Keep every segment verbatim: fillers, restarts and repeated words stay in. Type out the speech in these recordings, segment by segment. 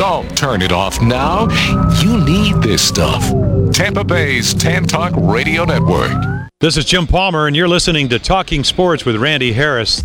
Don't turn it off now. You need this stuff. Tampa Bay's Tan Talk Radio Network. This is Jim Palmer, and you're listening to Talking Sports with Randy Harris.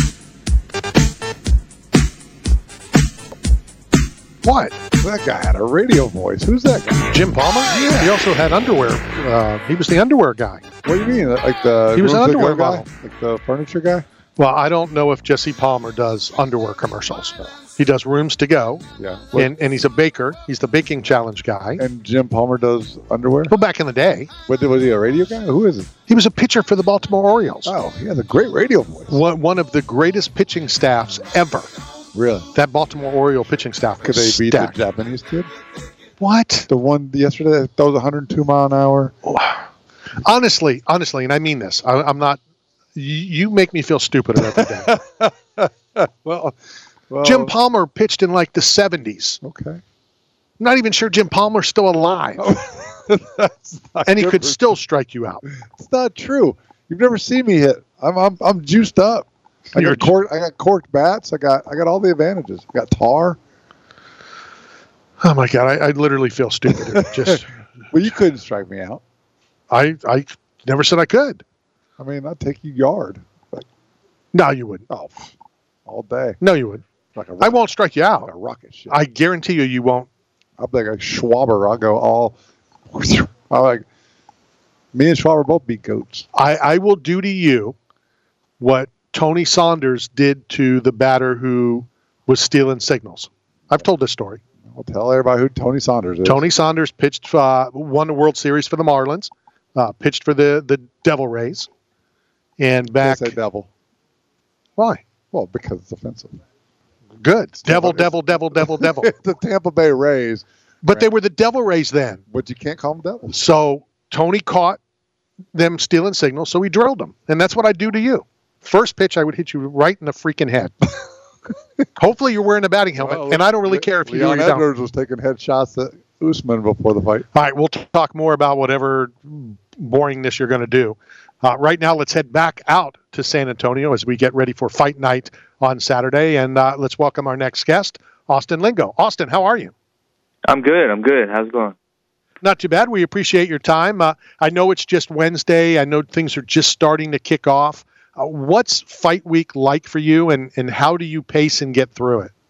What? That guy had a radio voice. Who's that guy? Jim Palmer? Yeah. He also had underwear. Uh, he was the underwear guy. What do you mean? Like the He was an Rooms to underwear Go guy? model. Like the furniture guy? Well, I don't know if Jesse Palmer does underwear commercials. He does Rooms to Go, Yeah. What- and, and he's a baker. He's the baking challenge guy. and Jim Palmer does underwear? Well, back in the day, What, was he a radio guy? Who is it? he was a pitcher for the Baltimore Orioles. Oh, he has a great radio voice. One, one of the greatest pitching staffs ever. Really? That Baltimore Oriole pitching staff Could was they beat stacked. the Japanese kid? What? The one yesterday that throws one hundred two mile an hour? Honestly, honestly, and I mean this. I, I'm not. You, you make me feel stupider every day. Well, well, Jim Palmer pitched in like the seventies. Okay. I'm not even sure Jim Palmer's still alive, That's not and he good could for- still strike you out. It's not true. You've never seen me hit. I'm I'm, I'm juiced up. I You're got cork, I got corked bats. I got I got all the advantages. I got tar. Oh my God, I, I literally feel stupid. Just, Well, you couldn't strike me out. I, I never said I could. I mean, I'd take you yard. Like, No, you wouldn't. oh, pff, all day. No, you wouldn't. Like a I rocket, won't strike you like a out. rocket ship. I guarantee you, you won't. I'll be like a Schwaber. I'll go all. I'm like, me and Schwaber both beat goats. I, I will do to you what Tony Saunders did to the batter who was stealing signals. I've told this story. I'll tell everybody who Tony Saunders is. Tony Saunders pitched, uh, won the World Series for the Marlins, uh, pitched for the, the Devil Rays, and back. Say devil. Why? Well, because it's offensive. Good. Devil, Tampa- devil, devil, devil, devil. the Tampa Bay Rays, But they were the Devil Rays then. but you can't call them devils. So Tony caught them stealing signals, so he drilled them. And that's what I do to you. First pitch, I would hit you right in the freaking head. Hopefully you're wearing a batting helmet, Well, and I don't really care if you do or Leon you don't. Edwards was taking headshots at Usman before the fight. All right, we'll talk more about whatever boringness you're going to do. Uh, right now, let's head back out to San Antonio as we get ready for fight night on Saturday. And uh, let's welcome our next guest, Austin Lingo. Austin, how are you? I'm good. I'm good. How's it going? Not too bad. We appreciate your time. Uh, I know it's just Wednesday. I know things are just starting to kick off. Uh, what's fight week like for you, and, and how do you pace and get through it?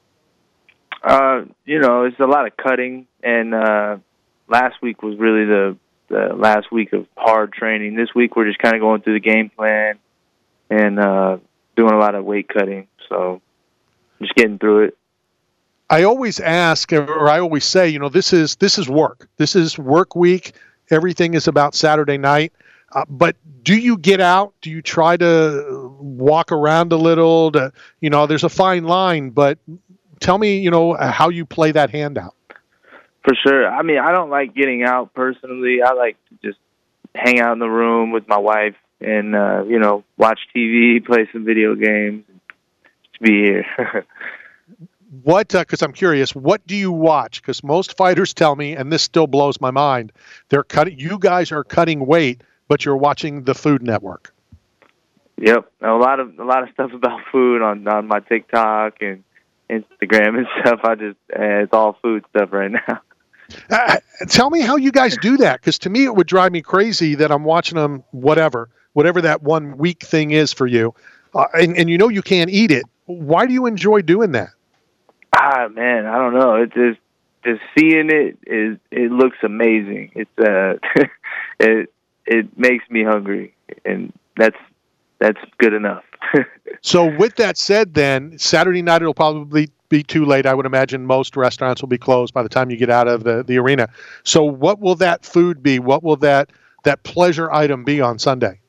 Uh, you know, it's a lot of cutting, and uh, last week was really the, the last week of hard training. This week we're just kind of going through the game plan and uh, doing a lot of weight cutting. So just getting through it. I always ask, or I always say, you know, this is this is work. This is work week. Everything is about Saturday night. Uh, but do you get out? Do you try to walk around a little? To, you know, there's a fine line, but tell me, you know, how you play that hand out. For sure. I mean, I don't like getting out personally. I like to just hang out in the room with my wife and, uh, you know, watch T V, play some video games, just be here. What, because uh, I'm curious, what do you watch? Because most fighters tell me, and this still blows my mind, they're cutting. You guys are cutting weight, but you're watching the Food Network. Yep, a lot of a lot of stuff about food on on my TikTok and Instagram and stuff. I just uh, it's all food stuff right now. Uh, tell me how you guys do that, because to me it would drive me crazy that I'm watching them, whatever, whatever that one week thing is for you, uh, and and you know you can't eat it. Why do you enjoy doing that? Ah, man, I don't know. It just just seeing it is it looks amazing. It's uh, it it makes me hungry, and that's that's good enough. So with that said, then Saturday night it'll probably be too late. I would imagine most restaurants will be closed by the time you get out of the, the arena. So what will that food be? What will that that pleasure item be on Sunday?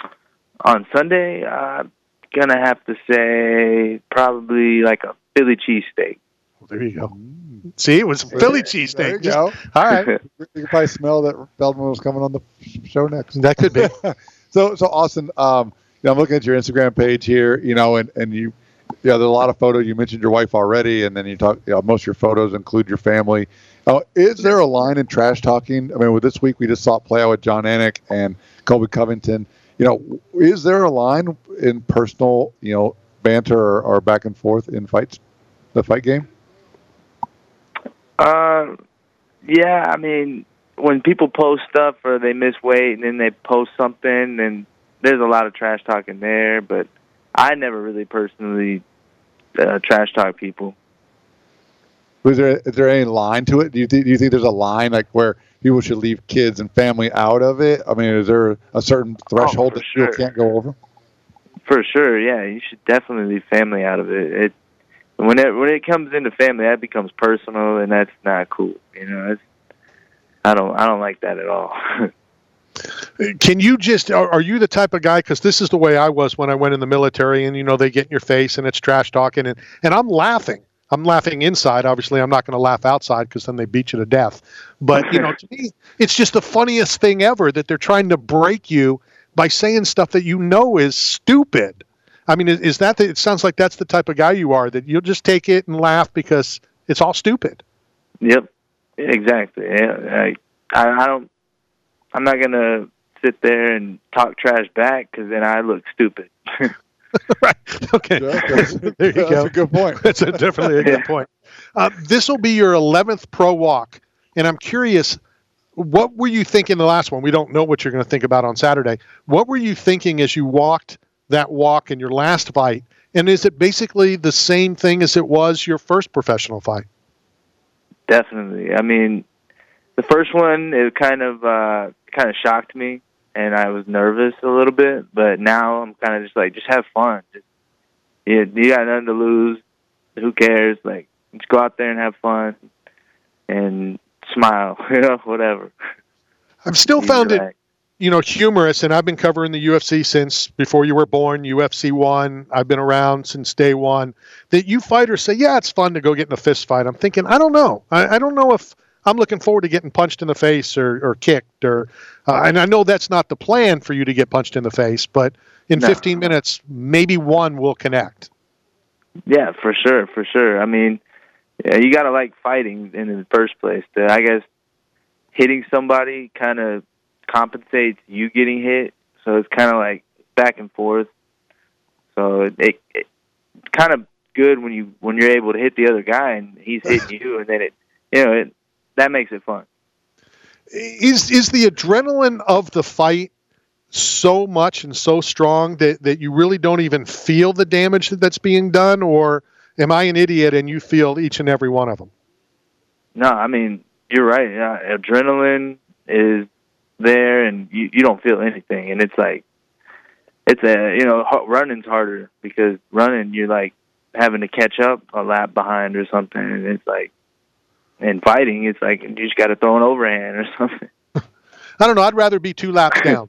On Sunday, I'm gonna have to say probably like a Philly cheesesteak. Well, there you go. See, it was Philly cheesesteak. There you Just- go. All right, You can probably smell that Feldman was coming on the show next. that could be. So, so Austin, um, you know, I'm looking at your Instagram page here, you know, and, and you, yeah, there's a lot of photos. You mentioned your wife already, and then you talk, you know, most of your photos include your family. Uh, is there a line in trash talking? I mean, with this week, we just saw it play out with John Anik and Colby Covington. You know, is there a line in personal, you know, banter or, or back and forth in fights, the fight game? Uh, yeah, I mean, when people post stuff or they miss weight and then they post something, and there's a lot of trash talking there, but I never really personally uh, trash talk people. Was there is there any line to it? Do you think do you think there's a line like where people should leave kids and family out of it? I mean, is there a certain threshold oh, that sure. people can't go over? For sure, yeah. You should definitely leave family out of it. It when it when it comes into family, that becomes personal, and that's not cool. You know, it's, I don't I don't like that at all. Can you just, are, are you the type of guy, because this is the way I was when I went in the military, and, you know, they get in your face and it's trash talking, and, and I'm laughing. I'm laughing inside. Obviously, I'm not going to laugh outside because then they beat you to death. But, you know, to me, it's just the funniest thing ever that they're trying to break you by saying stuff that you know is stupid. I mean, is, is that the, it sounds like that's the type of guy you are, that you'll just take it and laugh because it's all stupid. Yep, exactly. I, I, I don't, I'm not going to sit there and talk trash back because then I look stupid. Right. Okay. Yeah, that's, there you that's go. a good point. That's a, definitely a good point. Uh, this will be your eleventh pro walk, and I'm curious, what were you thinking the last one? We don't know what you're going to think about on Saturday. What were you thinking as you walked that walk in your last fight, and is it basically the same thing as it was your first professional fight? Definitely. I mean, the first one, it kind of uh, kind of shocked me, and I was nervous a little bit, but now I'm kind of just like, just have fun. Just, you, you got nothing to lose. Who cares? Like, just go out there and have fun and smile, you know, whatever. I've still He's found right. it, you know, humorous, and I've been covering the U F C since before you were born, U F C one. I've been around since day one. That you fighters say, yeah, it's fun to go get in a fist fight. I'm thinking, I don't know. I, I don't know if I'm looking forward to getting punched in the face or, or kicked, or uh, and I know that's not the plan for you to get punched in the face, but in No. fifteen minutes, maybe one will connect. Yeah, for sure, for sure. I mean, yeah, you got to like fighting in the first place. The, I guess hitting somebody kind of compensates you getting hit, so it's kind of like back and forth. So it, it, it it's kind of good when you when you're able to hit the other guy and he's hitting you, and then it you know it that makes it fun. Is is the adrenaline of the fight so much and so strong that, that you really don't even feel the damage that's being done, or am I an idiot and you feel each and every one of them? No, I mean, you're right. Yeah, adrenaline is there, and you, you don't feel anything. And it's like, it's a, you know, running's harder because running, you're like having to catch up a lap behind or something. And it's like, and fighting, it's like you just got to throw an overhand or something. I don't know. I'd rather be two laps down.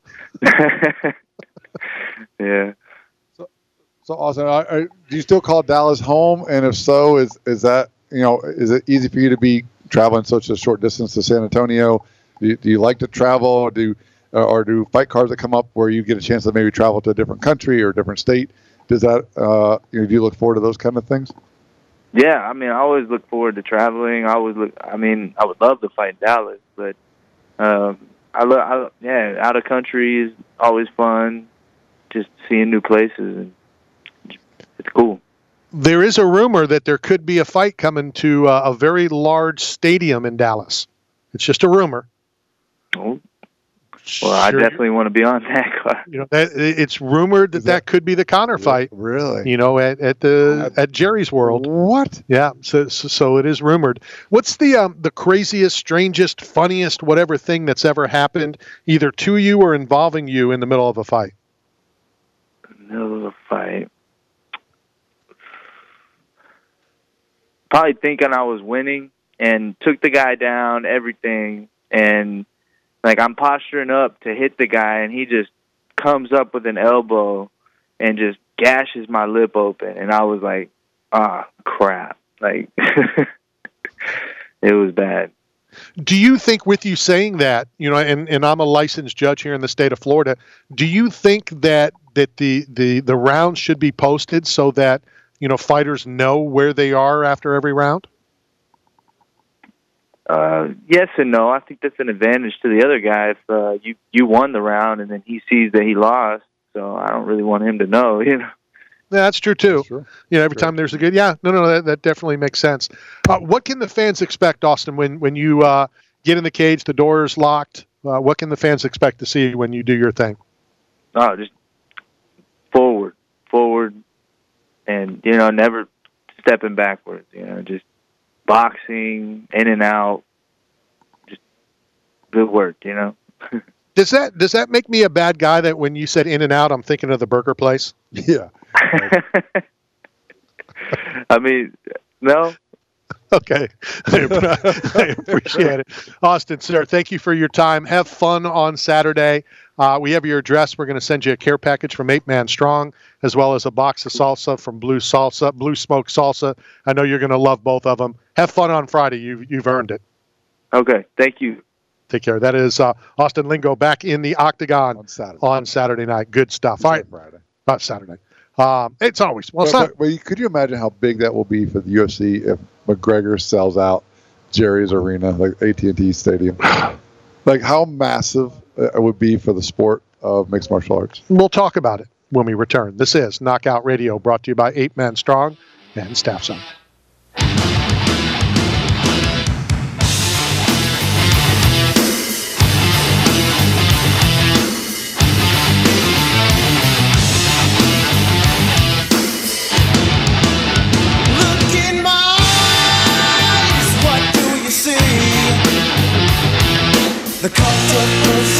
Yeah. So, so awesome. Are, are, do you still call Dallas home? And if so, is is that, you know, is it easy for you to be traveling such a short distance to San Antonio? Do you, do you like to travel, or do uh, or do fight cards that come up where you get a chance to maybe travel to a different country or a different state? Does that uh, you know, do you look forward to those kind of things? Yeah, I mean, I always look forward to traveling. I always look. I mean, I would love to fight Dallas, but um, I love. I, yeah, out of country is always fun. Just seeing new places, and it's cool. There is a rumor that there could be a fight coming to uh, a very large stadium in Dallas. It's just a rumor. Oh. Well, I Sure. definitely want to be on that card. You know, that, it's rumored that, Is that- that could be the Conor fight. Really? You know, at at the Uh, at Jerry's World. What? Yeah, so, so so it is rumored. What's the um, the craziest, strangest, funniest, whatever thing that's ever happened, either to you or involving you in the middle of a fight? Middle of a fight. Probably thinking I was winning and took the guy down, everything, and like I'm posturing up to hit the guy, and he just comes up with an elbow and just gashes my lip open, and I was like, ah, crap. Like, it was bad. Do you think, with you saying that, you know, and, and I'm a licensed judge here in the state of Florida, do you think that that the, the, the rounds should be posted so that, you know, fighters know where they are after every round? Uh, yes and no. I think that's an advantage to the other guy if uh, you you won the round and then he sees that he lost. So I don't really want him to know. You know, Yeah, that's true too. That's true. You know, every True. time there's a good, yeah, no, no, that, that definitely makes sense. Uh, what can the fans expect, Austin, when when you uh, get in the cage, the door's locked? Uh, what can the fans expect to see when you do your thing? Oh, just forward, forward, and you know, never stepping backwards. You know, just boxing in and out. Just good work. You know. Does that does that make me a bad guy that when you said in and out, I'm thinking of the burger place? Yeah. I mean, no. Okay. I appreciate it. Austin, sir, thank you for your time. Have fun on Saturday. Uh, we have your address. We're going to send you a care package from Eight Man Strong, as well as a box of salsa from Blue Salsa, Blue Smoke Salsa. I know you're going to love both of them. Have fun on Friday. You've, you've earned it. Okay. Thank you. Take care. That is uh, Austin Lingo back in the Octagon On Saturday. on Saturday night. Good stuff. All right. Friday. Not Saturday. Um, it's always. Well, But, it's not. but, but you- could you imagine how big that will be for the U F C if McGregor sells out Jerry's Arena, like A T and T Stadium? Like how massive it would be for the sport of mixed martial arts. We'll talk about it when we return. This is Knockout Radio, brought to you by Eight Man Strong and Staff Zone. Look in my eyes, what do you see? The cult of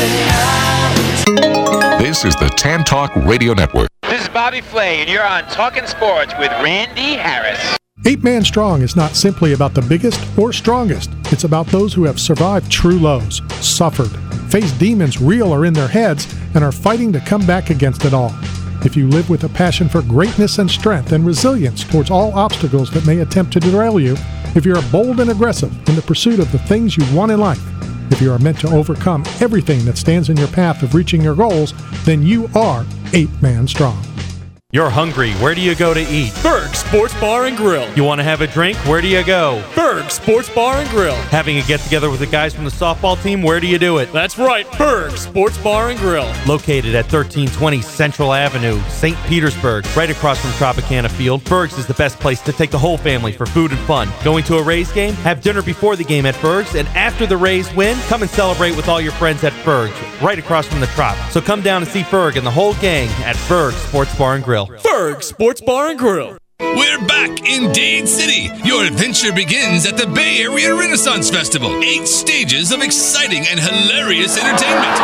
personality. This is the Tan Talk Radio Network. This is Bobby Flay, and you're on Talking Sports with Randy Harris. Eight Man Strong is not simply about the biggest or strongest. It's about those who have survived true lows, suffered, faced demons real or in their heads, and are fighting to come back against it all. If you live with a passion for greatness and strength and resilience towards all obstacles that may attempt to derail you, if you are bold and aggressive in the pursuit of the things you want in life, if you are meant to overcome everything that stands in your path of reaching your goals, then you are Eight Man Strong. You're hungry. Where do you go to eat? Berg Sports Bar and Grill. You want to have a drink? Where do you go? Berg Sports Bar and Grill. Having a get-together with the guys from the softball team? Where do you do it? That's right, Berg Sports Bar and Grill. Located at thirteen twenty Central Avenue, Saint Petersburg, right across from Tropicana Field, Berg's is the best place to take the whole family for food and fun. Going to a Rays game? Have dinner before the game at Berg's, and after the Rays win, come and celebrate with all your friends at Berg's, right across from the Trop. So come down and see Berg and the whole gang at Berg's Sports Bar and Grill. Berg Sports Bar and Grill. We're back in Dade City. Your adventure begins at the Bay Area Renaissance Festival. Eight stages of exciting and hilarious entertainment.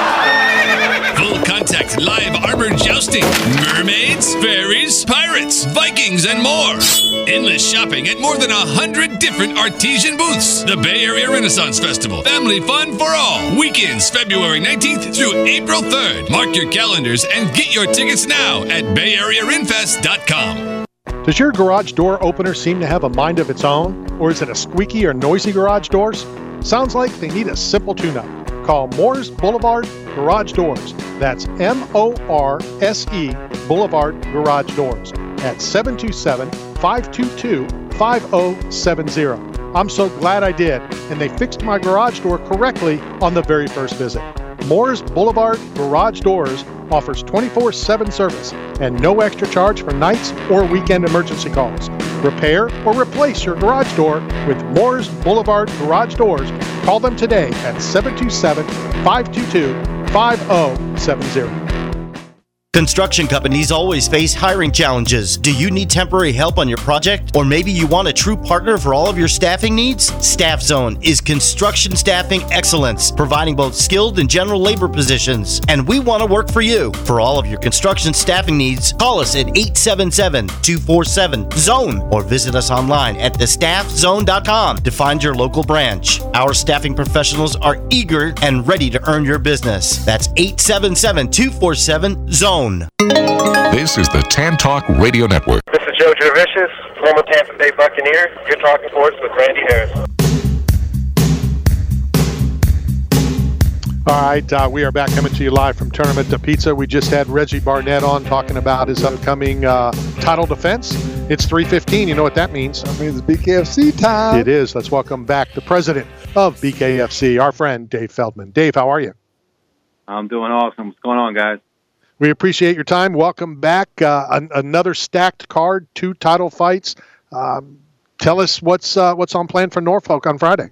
Full contact live armored jousting, mermaids, fairies, pirates, Vikings, and more. Endless shopping at more than a hundred different artesian booths. The Bay Area Renaissance Festival. Family fun for all. Weekends, February nineteenth through April third. Mark your calendars and get your tickets now at bay area renfest dot com. Does your garage door opener seem to have a mind of its own? Or is it a squeaky or noisy garage doors? Sounds like they need a simple tune-up. Call Moores Boulevard Garage Doors. That's M O R S E Boulevard Garage Doors at seven two seven, five two two, five zero seven zero. I'm so glad I did, and they fixed my garage door correctly on the very first visit. Moores Boulevard Garage Doors offers twenty-four seven service and no extra charge for nights or weekend emergency calls. Repair or replace your garage door with Moores Boulevard Garage Doors. Call them today at seven two seven, five two two, five zero seven zero. Construction companies always face hiring challenges. Do you need temporary help on your project? Or maybe you want a true partner for all of your staffing needs? Staff Zone is construction staffing excellence, providing both skilled and general labor positions. And we want to work for you. For all of your construction staffing needs, call us at eight seven seven, two four seven, zone or visit us online at the staff zone dot com to find your local branch. Our staffing professionals are eager and ready to earn your business. That's eight seven seven, two four seven, zone. This is the Tan Talk Radio Network. This is Joe Jurevicius, former Tampa Bay Buccaneer. You're talking sports with Randy Harris. All right, uh, we are back coming to you live from Tournament to Pizza. We just had Reggie Barnett on talking about his upcoming uh, title defense. It's three fifteen. You know what that means? That means B K F C time. It is. Let's welcome back the president of B K F C, our friend Dave Feldman. Dave, how are you? I'm doing awesome. What's going on, guys? We appreciate your time. Welcome back. Uh, an, another stacked card, two title fights. Um, tell us what's uh, what's on plan for Norfolk on Friday.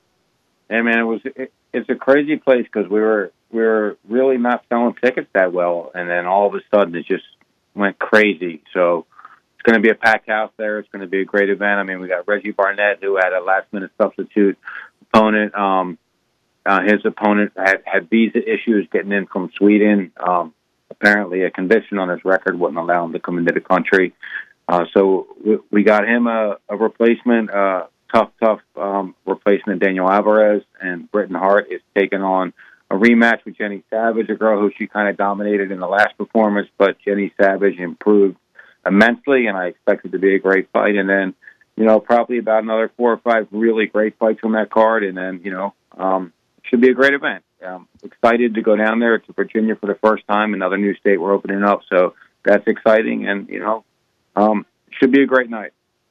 Hey man, it was it, it's a crazy place because we were we were really not selling tickets that well, and then all of a sudden it just went crazy. So it's going to be a packed house there. It's going to be a great event. I mean, we got Reggie Barnett, who had a last minute substitute opponent. Um, uh, his opponent had, had visa issues getting in from Sweden. Um, apparently, a conviction on his record wouldn't allow him to come into the country. Uh, so we, we got him a, a replacement. Uh, Tough, tough um, replacement, Daniel Alvarez, and Britton Hart is taking on a rematch with Jenny Savage, a girl who she kind of dominated in the last performance, but Jenny Savage improved immensely, and I expect it to be a great fight. And then, you know, probably about another four or five really great fights on that card, and then, you know, um, should be a great event. Um, excited to go down there to Virginia for the first time, another new state we're opening up, so that's exciting, and, you know, um, should be a great night.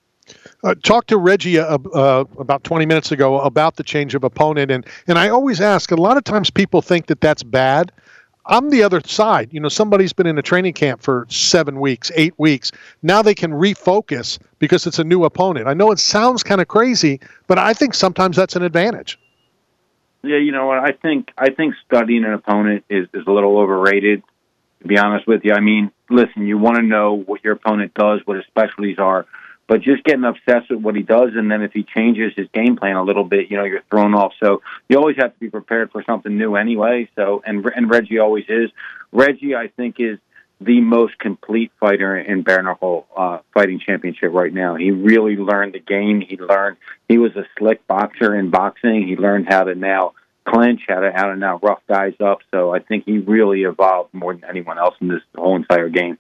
Uh, talked to Reggie uh, uh, about twenty minutes ago about the change of opponent, and and I always ask. A lot of times, people think that that's bad. I'm the other side. You know, somebody's been in a training camp for seven weeks, eight weeks. Now they can refocus because it's a new opponent. I know it sounds kind of crazy, but I think sometimes that's an advantage. Yeah, you know what? I think I think studying an opponent is is a little overrated. To be honest with you, I mean, listen, you want to know what your opponent does, what his specialties are. But just getting obsessed with what he does, and then if he changes his game plan a little bit, you know, you're thrown off. So you always have to be prepared for something new anyway. So, and and Reggie always is. Reggie, I think, is the most complete fighter in bare knuckle uh, fighting championship right now. He really learned the game. He learned he was a slick boxer in boxing. He learned how to now clinch, how to how to now rough guys up. So I think he really evolved more than anyone else in this whole entire game.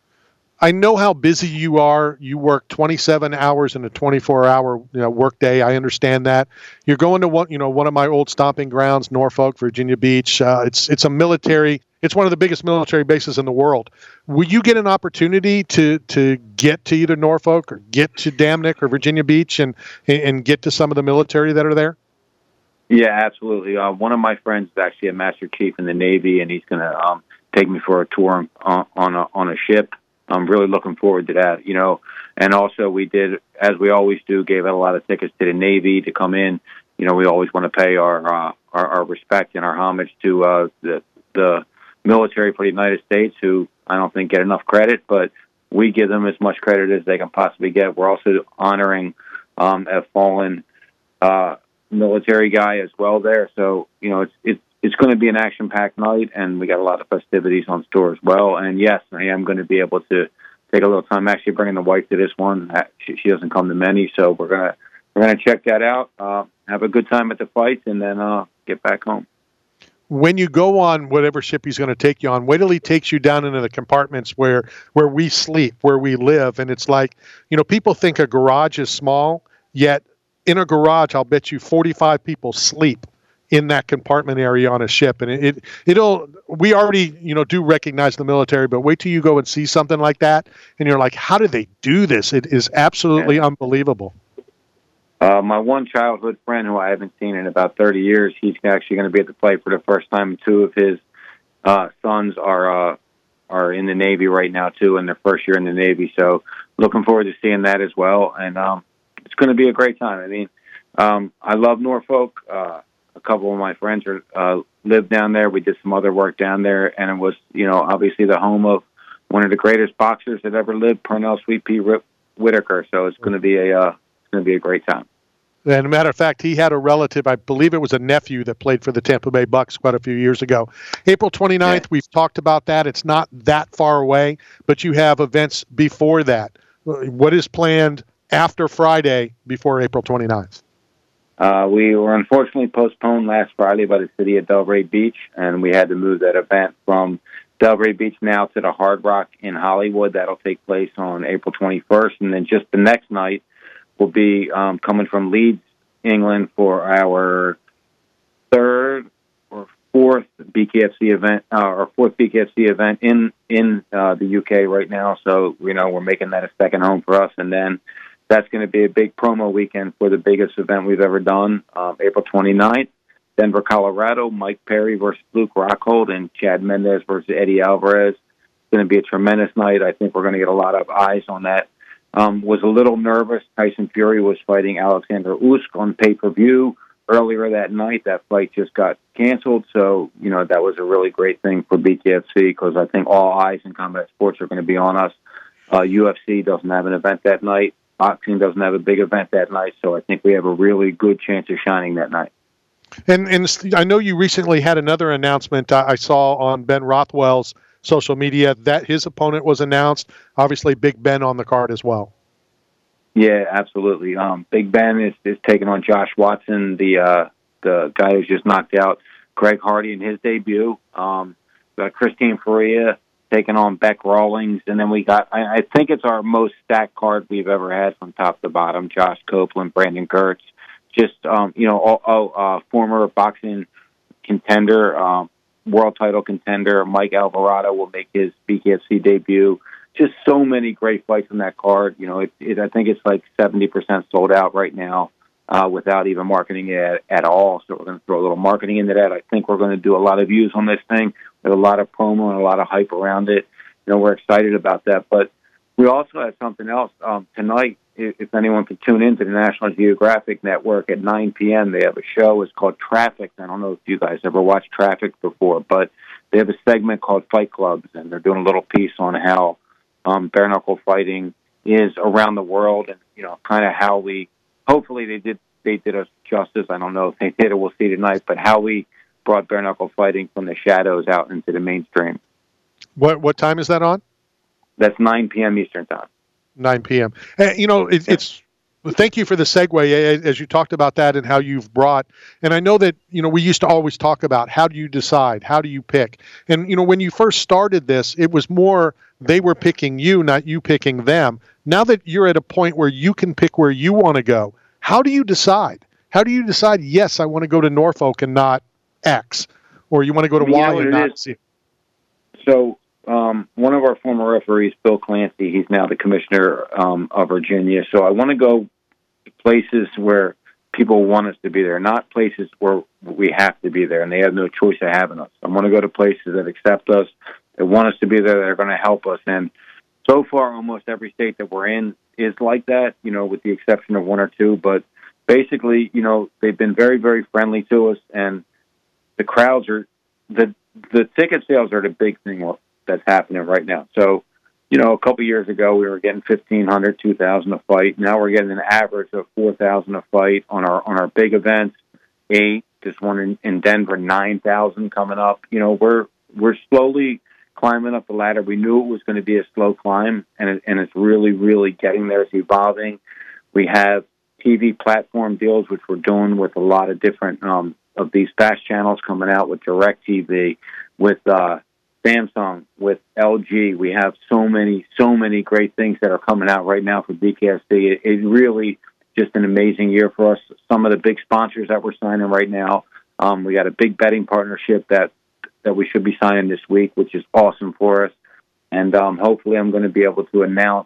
I know how busy you are. You work twenty-seven hours in a twenty-four hour you know, work day. I understand that. You're going to one, you know, one of my old stomping grounds, Norfolk, Virginia Beach. Uh, it's it's a military. It's one of the biggest military bases in the world. Will you get an opportunity to to get to either Norfolk or get to Damnick or Virginia Beach and and get to some of the military that are there? Yeah, absolutely. Uh, one of my friends is actually a Master Chief in the Navy, and he's going to um, take me for a tour on, on a on a ship. I'm really looking forward to that, you know. And also we did, as we always do, gave out a lot of tickets to the Navy to come in. You know, we always want to pay our uh, our, our respect and our homage to uh, the the military for the United States, who I don't think get enough credit, but we give them as much credit as they can possibly get. We're also honoring um, a fallen uh, military guy as well there. So, you know, it's it's It's going to be an action-packed night, and we got a lot of festivities on store as well. And, yes, I am going to be able to take a little time actually bringing the wife to this one. She, she doesn't come to many, so we're going to we're gonna check that out, uh, have a good time at the fights, and then uh, get back home. When you go on whatever ship he's going to take you on, wait till he takes you down into the compartments where, where we sleep, where we live. And it's like, you know, people think a garage is small, yet in a garage, I'll bet you forty-five people sleep in that compartment area on a ship. And it, it, it'll, we already, you know, do recognize the military, but wait till you go and see something like that. And you're like, how do they do this? It is absolutely yeah. unbelievable. Uh, my one childhood friend who I haven't seen in about thirty years, he's actually going to be at the fight for the first time. Two of his uh, sons are, uh, are in the Navy right now too, in their first year in the Navy. So looking forward to seeing that as well. And um, it's going to be a great time. I mean, um, I love Norfolk. Uh, A couple of my friends are, uh, live down there. We did some other work down there, and it was, you know, obviously the home of one of the greatest boxers that ever lived, Pernell Sweet Pea Whitaker. So it's going to be a, uh, it's going to be a great time. And a matter of fact, he had a relative, I believe it was a nephew that played for the Tampa Bay Bucks quite a few years ago. April twenty-ninth, yeah. We've talked about that. It's not that far away, but you have events before that. What is planned after Friday before April twenty-ninth? Uh, we were unfortunately postponed last Friday by the city of Delray Beach, and we had to move that event from Delray Beach now to the Hard Rock in Hollywood. That'll take place on April twenty-first, and then just the next night will be um, coming from Leeds, England, for our third or fourth B K F C event, uh, or fourth B K F C event in in uh, the U K right now. So you know we're making that a second home for us, and then that's going to be a big promo weekend for the biggest event we've ever done, um, April twenty-ninth, Denver, Colorado, Mike Perry versus Luke Rockhold, and Chad Mendez versus Eddie Alvarez. going to be a tremendous night. I think we're going to get a lot of eyes on that. Um, was a little nervous. Tyson Fury was fighting Alexander Usyk on pay-per-view earlier that night. That fight just got canceled, so you know that was a really great thing for B K F C because I think all eyes in combat sports are going to be on us. Uh, U F C doesn't have an event that night. Boxing doesn't have a big event that night, so I think we have a really good chance of shining that night. And and I know you recently had another announcement I saw on Ben Rothwell's social media that his opponent was announced. Obviously, Big Ben on the card as well. Yeah, absolutely. Um, Big Ben is, is taking on Josh Watson, the uh, the guy who's just knocked out Greg Hardy in his debut. Um, we got Christine Faria taking on Beck Rawlings, and then we got, I, I think it's our most stacked card we've ever had from top to bottom. Josh Copeland, Brandon Gertz, just, um, you know, oh, oh, uh, former boxing contender, um, world title contender, Mike Alvarado will make his B K F C debut. Just so many great fights on that card. You know, it, it, I think it's like seventy percent sold out right now uh, without even marketing it at, at all. So we're going to throw a little marketing into that. I think we're going to do a lot of views on this thing with a lot of promo and a lot of hype around it. You know, we're excited about that. But we also have something else. Um, tonight, if, if anyone can tune into the National Geographic Network at nine p.m., they have a show. It's called Traffic. I don't know if you guys ever watched Traffic before, but they have a segment called Fight Clubs, and they're doing a little piece on how Um, bare knuckle fighting is around the world, and you know, kind of how we. Hopefully, they did they did us justice. I don't know if they did, or we'll see tonight. But how we brought bare knuckle fighting from the shadows out into the mainstream. What what time is that on? That's nine p.m. Eastern time. nine p.m. Hey, you know, it, it's. Thank you for the segue as you talked about that and how you've brought. And I know that, you know, we used to always talk about how do you decide? How do you pick? And, you know, when you first started this, it was more they were picking you, not you picking them. Now that you're at a point where you can pick where you want to go, how do you decide? How do you decide, yes, I want to go to Norfolk and not X, or you want to go to You Y know what and it not is? Z? So um, one of our former referees, Bill Clancy, he's now the commissioner um, of Virginia. So I want to go to places where people want us to be there, not places where we have to be there and they have no choice of having us. I want to go to places that accept us, that want us to be there, that are going to help us. And so far, almost every state that we're in is like that, you know, with the exception of one or two. But basically, you know, they've been very, very friendly to us, and the crowds are the the ticket sales are the big thing that's happening right now. So, you know, a couple years ago we were getting fifteen hundred, two thousand a fight. Now we're getting an average of four thousand a fight on our on our big events. Eight, just one in, in Denver, nine thousand coming up. You know, we're we're slowly climbing up the ladder. We knew it was going to be a slow climb, and it, and it's really, really getting there. It's evolving. We have T V platform deals, which we're doing with a lot of different um, of these fast channels coming out with DirecTV, with uh, Samsung, with L G. We have so many, so many great things that are coming out right now for B K F C. It, it really just an amazing year for us. Some of the big sponsors that we're signing right now. Um, we got a big betting partnership that that we should be signing this week, which is awesome for us. And um, hopefully I'm going to be able to announce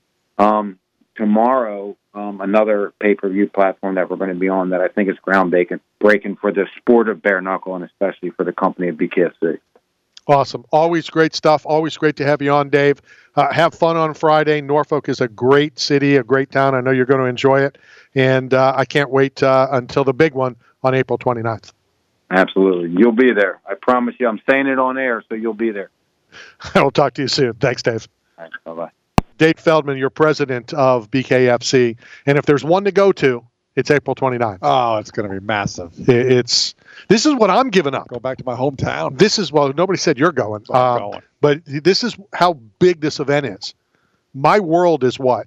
um, tomorrow um, another pay-per-view platform that we're going to be on that I think is groundbreaking breaking for the sport of bare knuckle and especially for the company of B K F C. Awesome. Always great stuff. Always great to have you on, Dave. Uh, have fun on Friday. Norfolk is a great city, a great town. I know you're going to enjoy it. And uh, I can't wait uh, until the big one on April twenty-ninth. Absolutely. You'll be there. I promise you. I'm saying it on air, so you'll be there. I'll talk to you soon. Thanks, Dave. All right, bye-bye. Dave Feldman, you're president of B K F C. And if there's one to go to, it's April twenty-ninth. Oh, it's going to be massive. It's This is what I'm giving up. Go back to my hometown. This is, well, nobody said you're going. I'm um, going. But this is how big this event is. My world is what?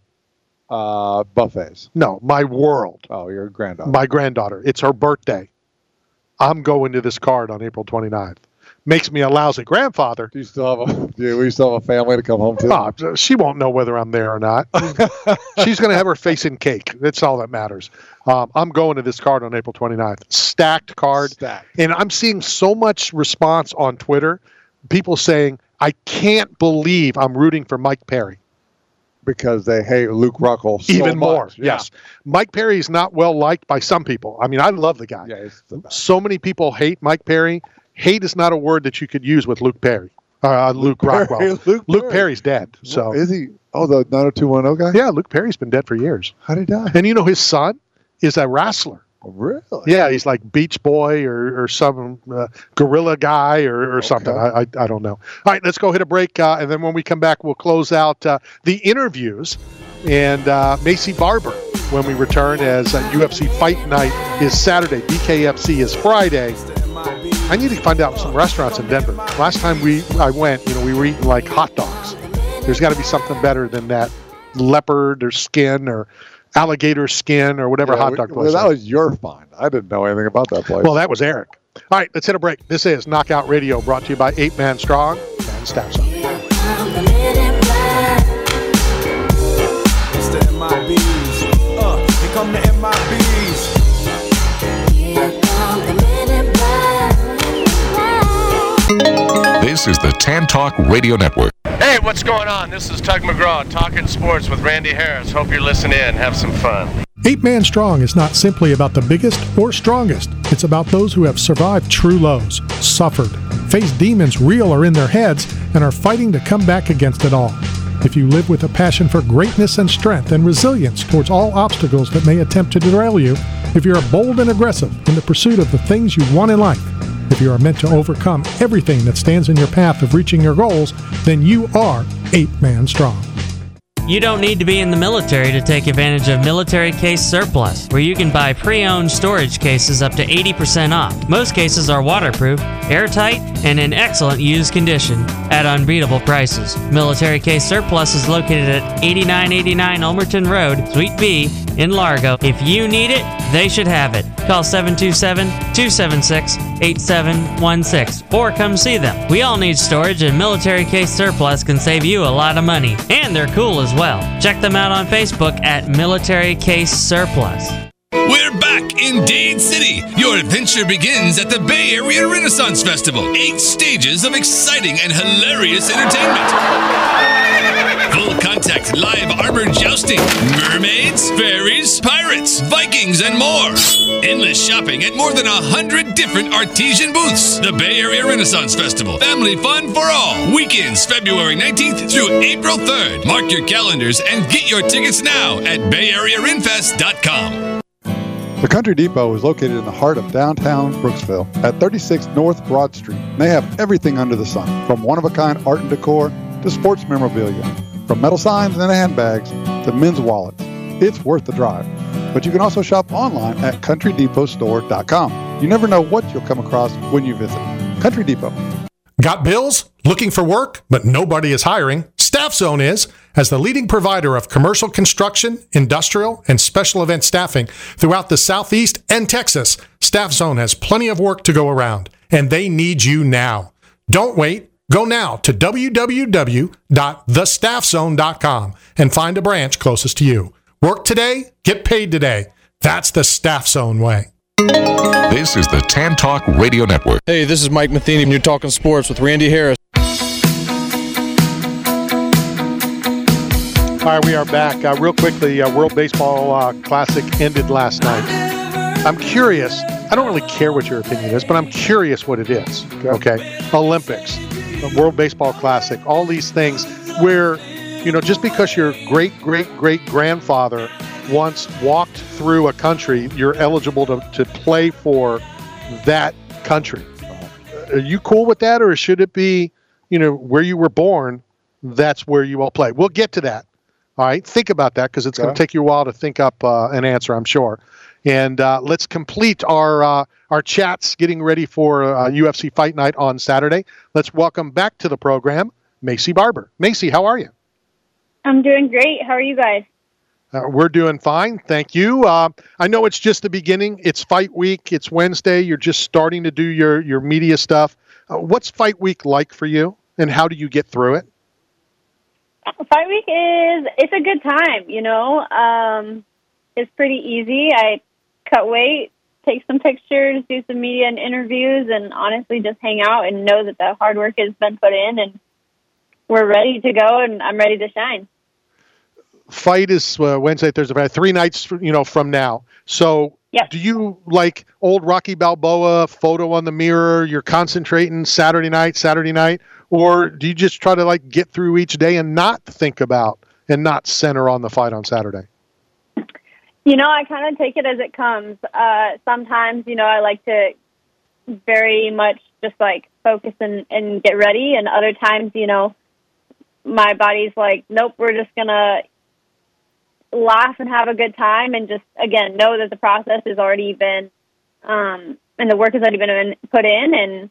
Uh, buffets. No, my world. Oh, your granddaughter. My granddaughter. It's her birthday. I'm going to this card on April twenty-ninth. Makes me a lousy grandfather. Do you still have a? Do we still have a family to come home to? Oh, she won't know whether I'm there or not. She's going to have her face in cake. That's all that matters. Um, I'm going to this card on April twenty-ninth. Stacked card. Stacked. And I'm seeing so much response on Twitter. People saying, I can't believe I'm rooting for Mike Perry. Because they hate Luke Rockhold so Even more, much. Yeah. yes. Mike Perry is not well liked by some people. I mean, I love the guy. Yeah, it's the best. So many people hate Mike Perry. Hate is not a word that you could use with Luke Perry. Uh, Luke, Luke Rockwell. Perry, Luke, Luke Perry. Perry's dead. So is he? Oh, the nine oh two one oh guy? Yeah, Luke Perry's been dead for years. How did he die? And you know, his son is a wrestler. Oh, really? Yeah, he's like Beach Boy or, or some uh, gorilla guy or, or Okay. something. I, I I don't know. All right, let's go hit a break. Uh, and then when we come back, we'll close out uh, the interviews and uh, Macy Barber when we return, as uh, U F C Fight Night is Saturday. B K F C is Friday. I need to find out some restaurants in Denver. Last time we I went, you know, we were eating like hot dogs. There's got to be something better than that leopard or skin or alligator skin or whatever Yeah, hot we- dog well, place. that was. was your find. I didn't know anything about that place. Well, that was Eric. All right, let's hit a break. This is Knockout Radio, brought to you by Eight Man Strong and Staff Zone. It's the M I Bs. Uh, here come the M I Bs. This is the Tan Talk Radio Network. Hey, what's going on? This is Tug McGraw, talking sports with Randy Harris. Hope you're listening in. Have some fun. Eight Man Strong is not simply about the biggest or strongest. It's about those who have survived true lows, suffered, faced demons real or in their heads, and are fighting to come back against it all. If you live with a passion for greatness and strength and resilience towards all obstacles that may attempt to derail you, if you're bold and aggressive in the pursuit of the things you want in life, if you are meant to overcome everything that stands in your path of reaching your goals, then you are Eight Man Strong. You don't need to be in the military to take advantage of Military Case Surplus, where you can buy pre-owned storage cases up to eighty percent off. Most cases are waterproof, airtight, and in excellent used condition at unbeatable prices. Military Case Surplus is located at eighty-nine eighty-nine Ulmerton Road, Suite B, in Largo. If you need it, they should have it. Call seven two seven, two seven six, eight seven one six or come see them. We all need storage, and Military Case Surplus can save you a lot of money. And they're cool as well. Check them out on Facebook at Military Case Surplus. We're back in Dade City. Your adventure begins at the Bay Area Renaissance Festival. Eight stages of exciting and hilarious entertainment. Full contact live armor jousting, mermaids, fairies, pirates, Vikings, and more. Endless shopping at more than a hundred different artesian booths. The Bay Area Renaissance Festival. Family fun for all. Weekends February nineteenth through April third. Mark your calendars and get your tickets now at bay area renfest dot com. The Country Depot is located in the heart of downtown Brooksville at thirty-six North Broad Street. They have everything under the sun, from one-of-a-kind art and decor to sports memorabilia, from metal signs and handbags to men's wallets. It's worth the drive. But you can also shop online at country depot store dot com. You never know what you'll come across when you visit. Country Depot. Got bills? Looking for work, but nobody is hiring? Staff Zone is. As the leading provider of commercial construction, industrial, and special event staffing throughout the Southeast and Texas, Staff Zone has plenty of work to go around, and they need you now. Don't wait. Go now to w w w dot the staff zone dot com and find a branch closest to you. Work today, get paid today. That's the Staff Zone way. This is the Tan Talk Radio Network. Hey, this is Mike Matheny, and you're talking sports with Randy Harris. All right, we are back. Uh, real quickly, uh, World Baseball uh, Classic ended last night. I'm curious. I don't really care what your opinion is, but I'm curious what it is. Okay, Olympics, World Baseball Classic, all these things where, you know, just because your great, great, great grandfather once walked through a country, you're eligible to, to play for that country. Are you cool with that, or should it be, you know, where you were born, that's where you all play? We'll get to that. All right, think about that, because it's okay. going to take you a while to think up uh, an answer, I'm sure. And uh, let's complete our uh, our chats getting ready for uh, U F C Fight Night on Saturday. Let's welcome back to the program Macy Barber. Macy, how are you? I'm doing great. How are you guys? Uh, we're doing fine, thank you. Uh, I know it's just the beginning. It's fight week. It's Wednesday. You're just starting to do your, your media stuff. Uh, what's fight week like for you, and how do you get through it? Fight week is, it's a good time, you know. Um, it's pretty easy. I cut weight, take some pictures, do some media and interviews, and honestly just hang out and know that the hard work has been put in, and we're ready to go, and I'm ready to shine. Fight is uh, Wednesday, Thursday, Friday, three nights, you know, from now. So Yep. Do you like old Rocky Balboa photo on the mirror? You're concentrating Saturday night, Saturday night, or do you just try to like get through each day and not think about and not center on the fight on Saturday? You know, I kind of take it as it comes. Uh, sometimes, you know, I like to very much just like focus and, and get ready. And other times, you know, my body's like, nope, we're just going to laugh and have a good time. And just, again, know that the process has already been, um, and the work has already been in, put in. And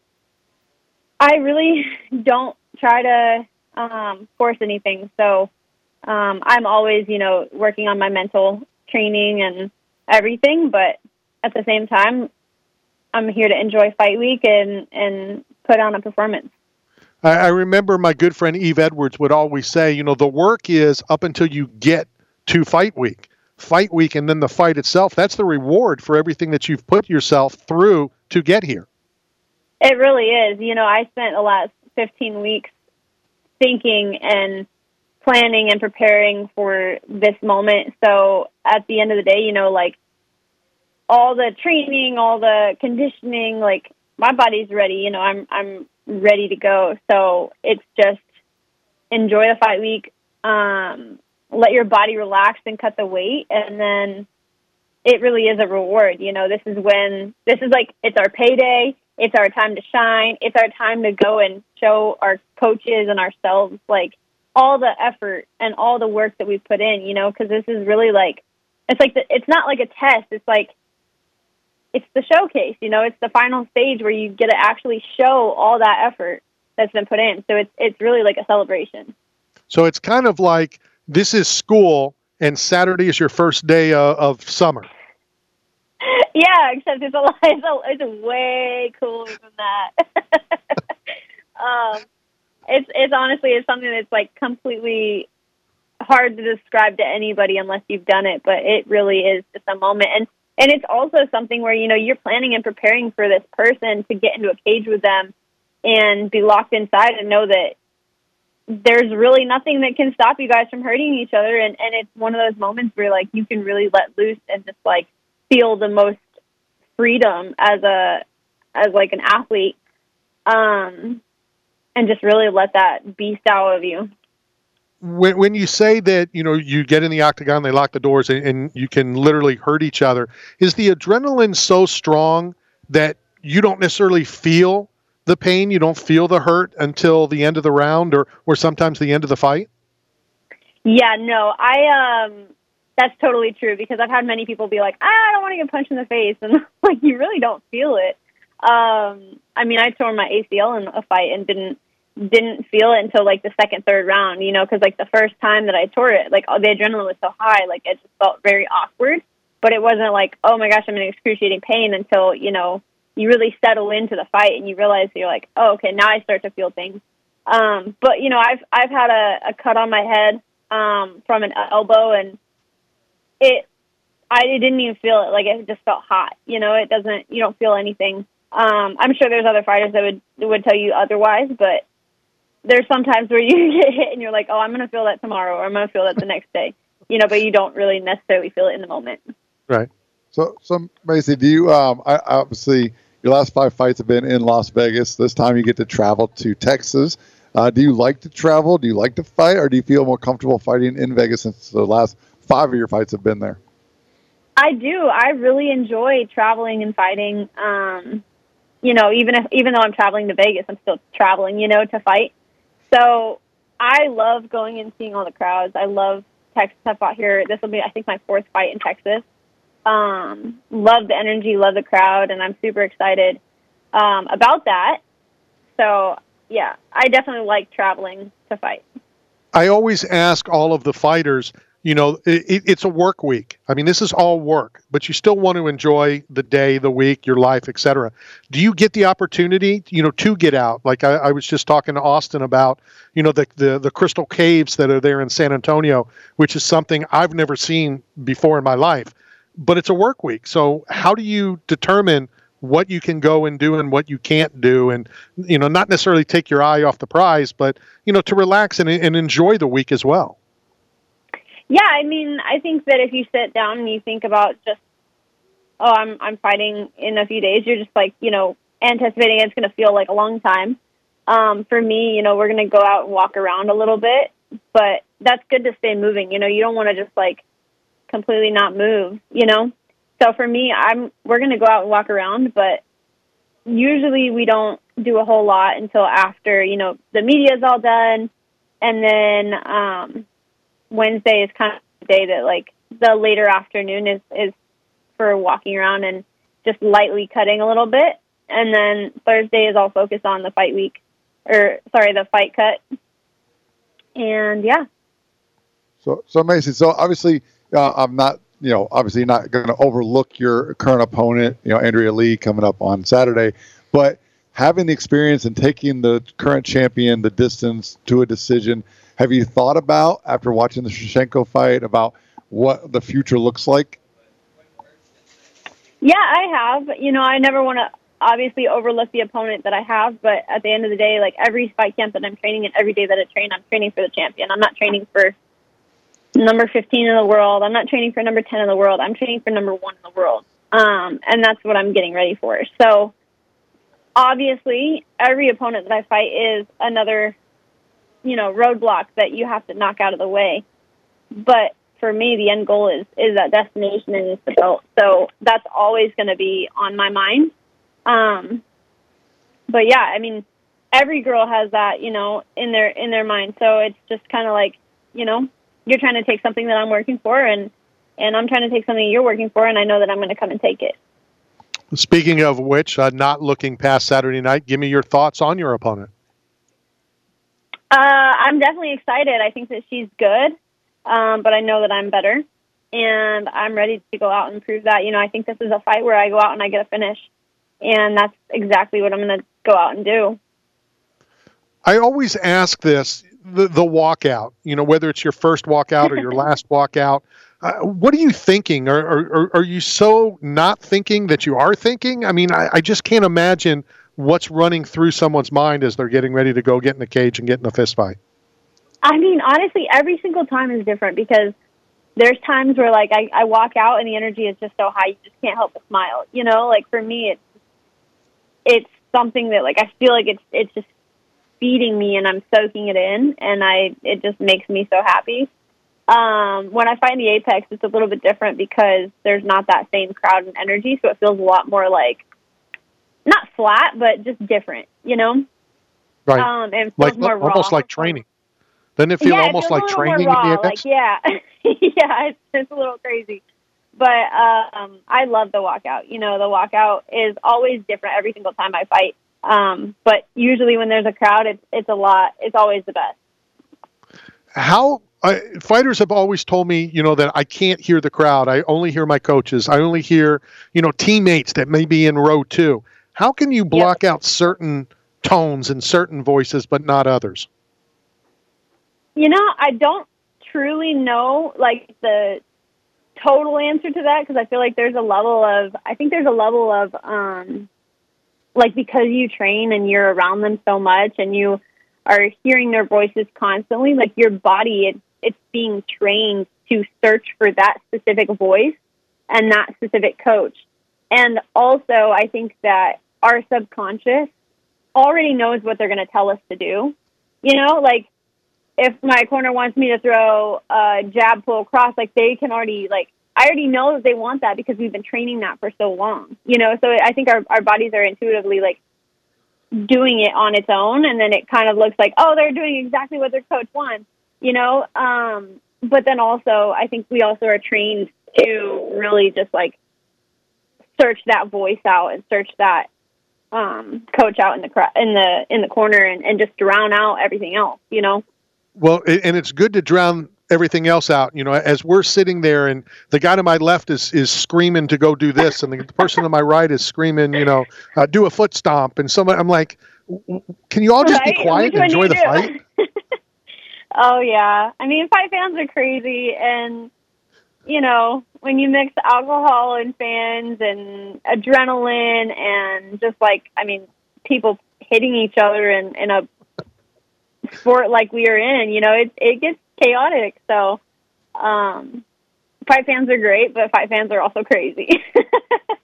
I really don't try to um, force anything. So um, I'm always, you know, working on my mental training and everything, but at the same time, I'm here to enjoy fight week and, and put on a performance. I, I remember my good friend Eve Edwards would always say, you know, the work is up until you get to fight week. Fight week and then the fight itself, that's the reward for everything that you've put yourself through to get here. It really is. You know, I spent the last fifteen weeks thinking and planning and preparing for this moment. So at the end of the day, you know, like all the training, all the conditioning, like my body's ready, you know, I'm, I'm ready to go. So it's just enjoy the fight week, um, let your body relax and cut the weight. And then it really is a reward. You know, this is when, this is like, it's our payday. It's our time to shine. It's our time to go and show our coaches and ourselves, like, all the effort and all the work that we've put in, you know, because this is really like, it's like, the, it's not like a test. It's like, it's the showcase, you know, it's the final stage where you get to actually show all that effort that's been put in. So it's, it's really like a celebration. So it's kind of like, this is school and Saturday is your first day uh, of summer. Yeah, except it's a lot, it's, a, it's way cooler than that. um, It's it's honestly it's something that's like completely hard to describe to anybody unless you've done it, but it really is just a moment. And and it's also something where, you know, you're planning and preparing for this person to get into a cage with them and be locked inside and know that there's really nothing that can stop you guys from hurting each other. And, and it's one of those moments where like you can really let loose and just like feel the most freedom as a as like an athlete. Um And just really let that beast out of you. When when you say that, you know, you get in the octagon, they lock the doors, and, and you can literally hurt each other, is the adrenaline so strong that you don't necessarily feel the pain, you don't feel the hurt until the end of the round or, or sometimes the end of the fight? Yeah, no, I, um, that's totally true because I've had many people be like, ah, I don't want to get punched in the face. And like, you really don't feel it. Um, I mean, I tore my A C L in a fight and didn't didn't feel it until like the second, third round, you know, because like the first time that I tore it, like the adrenaline was so high, like it just felt very awkward. But it wasn't like, oh my gosh, I'm in excruciating pain until, you know, you really settle into the fight and you realize you're like, oh, okay, now I start to feel things. Um, but you know, I've I've had a, a cut on my head um, from an elbow, and it I didn't even feel it. Like it just felt hot. You know, it doesn't. You don't feel anything. Um, I'm sure there's other fighters that would would tell you otherwise, but there's sometimes where you get hit and you're like, oh, I'm going to feel that tomorrow, or I'm going to feel that the next day, you know, but you don't really necessarily feel it in the moment. Right. So, so Macy, do you, um, I, obviously your last five fights have been in Las Vegas. This time you get to travel to Texas. Uh, do you like to travel? Do you like to fight, or do you feel more comfortable fighting in Vegas since the last five of your fights have been there? I do. I really enjoy traveling and fighting. Um, you know, even if even though I'm traveling to Vegas, I'm still traveling, you know, to fight. So I love going and seeing all the crowds. I love Texas. I fought here. This will be, I think, my fourth fight in Texas. Um, love the energy, love the crowd, and I'm super excited um, about that. So, yeah, I definitely like traveling to fight. I always ask all of the fighters, you know, it, it's a work week. I mean, this is all work, but you still want to enjoy the day, the week, your life, et cetera. Do you get the opportunity, you know, to get out? Like I, I was just talking to Austin about, you know, the, the the Crystal Caves that are there in San Antonio, which is something I've never seen before in my life. But it's a work week. So how do you determine what you can go and do and what you can't do? And, you know, not necessarily take your eye off the prize, but, you know, to relax and, and enjoy the week as well. Yeah, I mean, I think that if you sit down and you think about just oh, I'm I'm fighting in a few days. You're just like, you know, anticipating it's going to feel like a long time. Um, for me, you know, we're going to go out and walk around a little bit, but that's good to stay moving. You know, you don't want to just like completely not move, you know? So for me, I'm, we're going to go out and walk around, but usually we don't do a whole lot until after, you know, the media is all done. And then, um, Wednesday is kind of the day that like the later afternoon is, is for walking around and just lightly cutting a little bit. And then Thursday is all focused on the fight week. Or sorry, the fight cut, and yeah. So, so Macy. So obviously, uh, I'm not, you know, obviously not going to overlook your current opponent, you know, Andrea Lee coming up on Saturday, but having the experience and taking the current champion the distance to a decision, have you thought about after watching the Shevchenko fight about what the future looks like? Yeah, I have. You know, I never want to obviously overlook the opponent that I have, but at the end of the day, like every fight camp that I'm training and every day that I train, I'm training for the champion. I'm not training for number fifteen in the world. I'm not training for number ten in the world. I'm training for number one in the world. Um, and that's what I'm getting ready for. So obviously every opponent that I fight is another, you know, roadblock that you have to knock out of the way. But for me, the end goal is, is that destination and it's the belt. So that's always going to be on my mind. Um, but yeah, I mean, every girl has that, you know, in their, in their mind. So it's just kind of like, you know, you're trying to take something that I'm working for and, and I'm trying to take something you're working for. And I know that I'm going to come and take it. Speaking of which, uh, not looking past Saturday night, give me your thoughts on your opponent. Uh, I'm definitely excited. I think that she's good. Um, but I know that I'm better and I'm ready to go out and prove that. You know, I think this is a fight where I go out and I get a finish. And that's exactly what I'm going to go out and do. I always ask this, the, the walkout, you know, whether it's your first walkout or your last walkout, uh, what are you thinking? Are, are, are you so not thinking that you are thinking? I mean, I, I just can't imagine what's running through someone's mind as they're getting ready to go get in the cage and get in a fist fight. I mean, honestly, every single time is different because there's times where, like, I, I walk out and the energy is just so high, you just can't help but smile. You know, like, for me, it's it's something that, like, I feel like it's it's just feeding me and I'm soaking it in, and I it just makes me so happy. Um, when I fight in the Apex, it's a little bit different because there's not that same crowd and energy, so it feels a lot more like, not flat, but just different, you know? Right. Um, and it feels like, more raw. almost like training. Doesn't it feel yeah, almost it like training in the Apex? Like, yeah, yeah, it's, it's a little crazy. But um, I love the walkout. You know, the walkout is always different every single time I fight. Um, but usually when there's a crowd, it's it's a lot. It's always the best. How uh, fighters have always told me, you know, that I can't hear the crowd. I only hear my coaches. I only hear, you know, teammates that may be in row two. How can you block yep. out certain tones and certain voices, but not others? You know, I don't truly know, like, the total answer to that because I feel like there's a level of, I think there's a level of, um, like, because you train and you're around them so much and you are hearing their voices constantly, like, your body, it, it's being trained to search for that specific voice and that specific coach. And also, I think that our subconscious already knows what they're going to tell us to do. You know, like, if my corner wants me to throw a jab, pull, cross, like, they can already, like, I already know that they want that because we've been training that for so long, you know? So I think our, our bodies are intuitively, like, doing it on its own, and then it kind of looks like, oh, they're doing exactly what their coach wants, you know? Um, but then also, I think we also are trained to really just, like, search that voice out and search that um, coach out in the in the in the corner and, and just drown out everything else, you know? Well, and it's good to drown everything else out. You know, as we're sitting there and the guy to my left is, is screaming to go do this. And the person to my right is screaming, you know, uh, do a foot stomp. And someone, I'm like, can you all just right? be quiet and enjoy the do? fight? Oh yeah. I mean, fight fans are crazy. And, you know, when you mix alcohol and fans and adrenaline and just like, I mean, people hitting each other in, in a sport like we are in, you know, it it gets chaotic. So um fight fans are great, but fight fans are also crazy.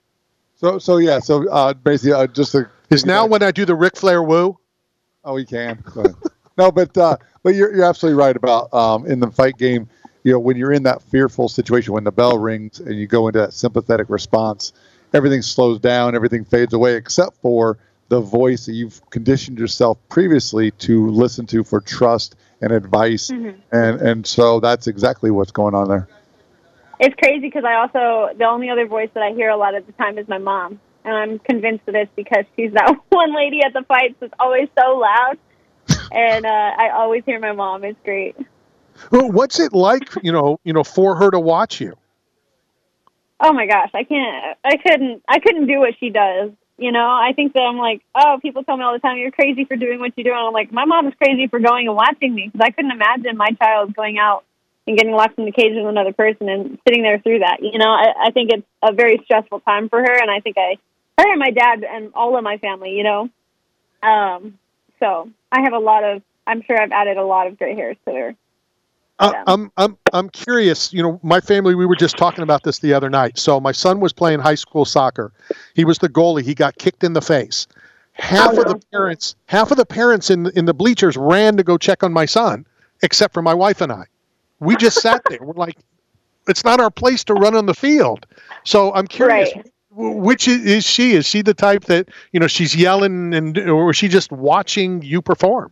So, so yeah, so uh, basically, uh, just a, is now when I do the Ric Flair woo. Oh, you can. No, but uh, but you're you're absolutely right about um, in the fight game. You know, when you're in that fearful situation, when the bell rings and you go into that sympathetic response, everything slows down, everything fades away, except for the voice that you've conditioned yourself previously to listen to for trust and advice, mm-hmm. and and so that's exactly what's going on there. It's crazy because I also, the only other voice that I hear a lot of the time is my mom. And I'm convinced that it's because she's that one lady at the fights that's always so loud. And uh, I always hear my mom. It's great. Well, what's it like, you know, you know, for her to watch you? Oh my gosh, I can't, I couldn't, I couldn't do what she does. You know, I think that I'm like, oh, people tell me all the time, you're crazy for doing what you do. And I'm like, my mom is crazy for going and watching me because I couldn't imagine my child going out and getting locked in the cage with another person and sitting there through that. You know, I, I think it's a very stressful time for her, and I think I, her and my dad and all of my family, you know. Um, so I have a lot of, I'm sure I've added a lot of gray hairs to her. Uh, I'm I'm I'm curious. You know, my family, we were just talking about this the other night. So my son was playing high school soccer. He was the goalie. He got kicked in the face. Half oh, of the parents, half of the parents in in the bleachers ran to go check on my son, except for my wife and I. We just sat there. We're like, it's not our place to run on the field. So I'm curious, right. which is, is she? Is she the type that, you know, she's yelling, and or is she just watching you perform?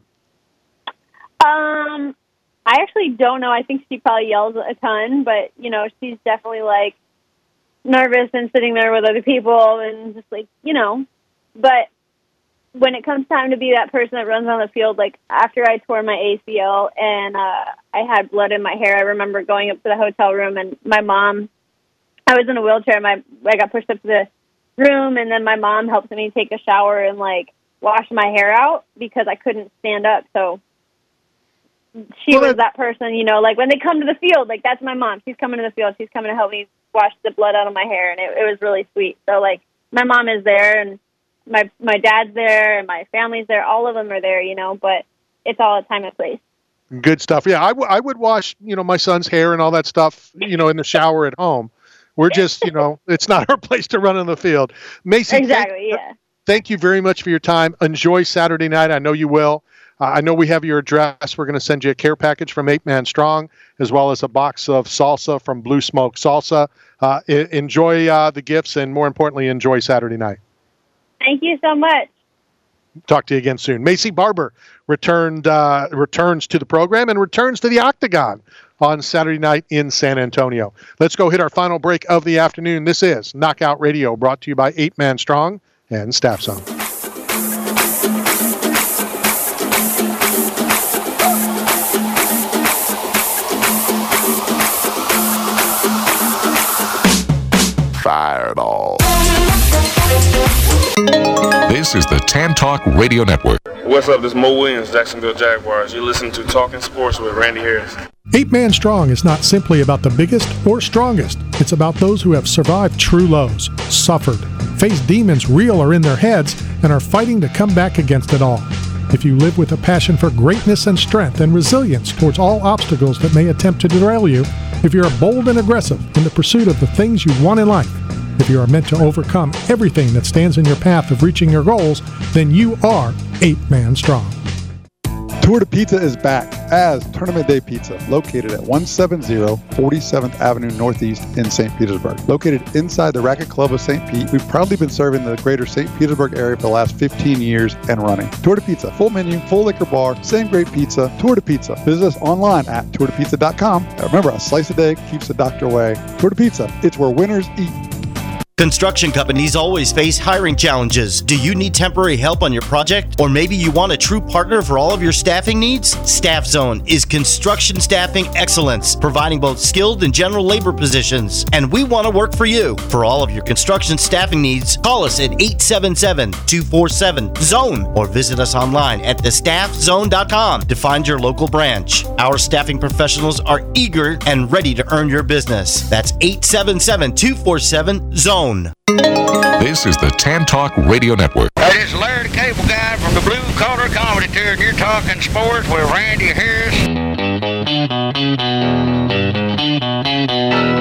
Um, I actually don't know. I think she probably yells a ton, but, you know, she's definitely, like, nervous and sitting there with other people and just, like, you know. But when it comes time to be that person that runs on the field, like after I tore my A C L and uh, I had blood in my hair, I remember going up to the hotel room and my mom, I was in a wheelchair, my I got pushed up to the room, and then my mom helped me take a shower and like wash my hair out because I couldn't stand up. So she well, was that person, you know, like when they come to the field, like that's my mom. She's coming to the field. She's coming to help me wash the blood out of my hair, and it, it was really sweet. So like my mom is there, and My my dad's there, and my family's there. All of them are there, you know, but it's all a time and place. Good stuff. Yeah, I, w- I would wash, you know, my son's hair and all that stuff, you know, in the shower at home. We're just, you know, it's not our place to run on the field. Macy, exactly, thank, yeah. Thank you very much for your time. Enjoy Saturday night. I know you will. Uh, I know we have your address. We're going to send you a care package from Eight Man Strong, as well as a box of salsa from Blue Smoke Salsa. Uh, I- enjoy uh, the gifts, and more importantly, enjoy Saturday night. Thank you so much. Talk to you again soon. Macy Barber returned uh, returns to the program and returns to the Octagon on Saturday night in San Antonio. Let's go hit our final break of the afternoon. This is Knockout Radio, brought to you by Eight Man Strong and Staff Zone. Fireball. This is the Tan Talk Radio Network. What's up? This is Mo Williams, Jacksonville Jaguars. You're listening to Talking Sports with Randy Harris. Eight Man Strong is not simply about the biggest or strongest. It's about those who have survived true lows, suffered, faced demons real or in their heads, and are fighting to come back against it all. If you live with a passion for greatness and strength and resilience towards all obstacles that may attempt to derail you, if you're bold and aggressive in the pursuit of the things you want in life, if you are meant to overcome everything that stands in your path of reaching your goals, then you are Eight Man Strong. Tour de Pizza is back as Tournament Day Pizza, located at one seventy forty-seventh Avenue Northeast in Saint Petersburg. Located inside the Racquet Club of Saint Pete, we've proudly been serving the greater Saint Petersburg area for the last fifteen years and running. Tour de Pizza, full menu, full liquor bar, same great pizza. Tour de Pizza. Visit us online at tour de pizza dot com. Remember, a slice a day keeps the doctor away. Tour de Pizza, it's where winners eat. Construction companies always face hiring challenges. Do you need temporary help on your project? Or maybe you want a true partner for all of your staffing needs? Staff Zone is construction staffing excellence, providing both skilled and general labor positions. And we want to work for you. For all of your construction staffing needs, call us at eight seven seven, two four seven, zone or visit us online at the staff zone dot com to find your local branch. Our staffing professionals are eager and ready to earn your business. That's eight seven seven, two four seven, zone. This is the Tan Talk Radio Network. Hey, this is Larry the Cable Guy from the Blue Collar Comedy Tour, and you're talking sports with Randy Harris.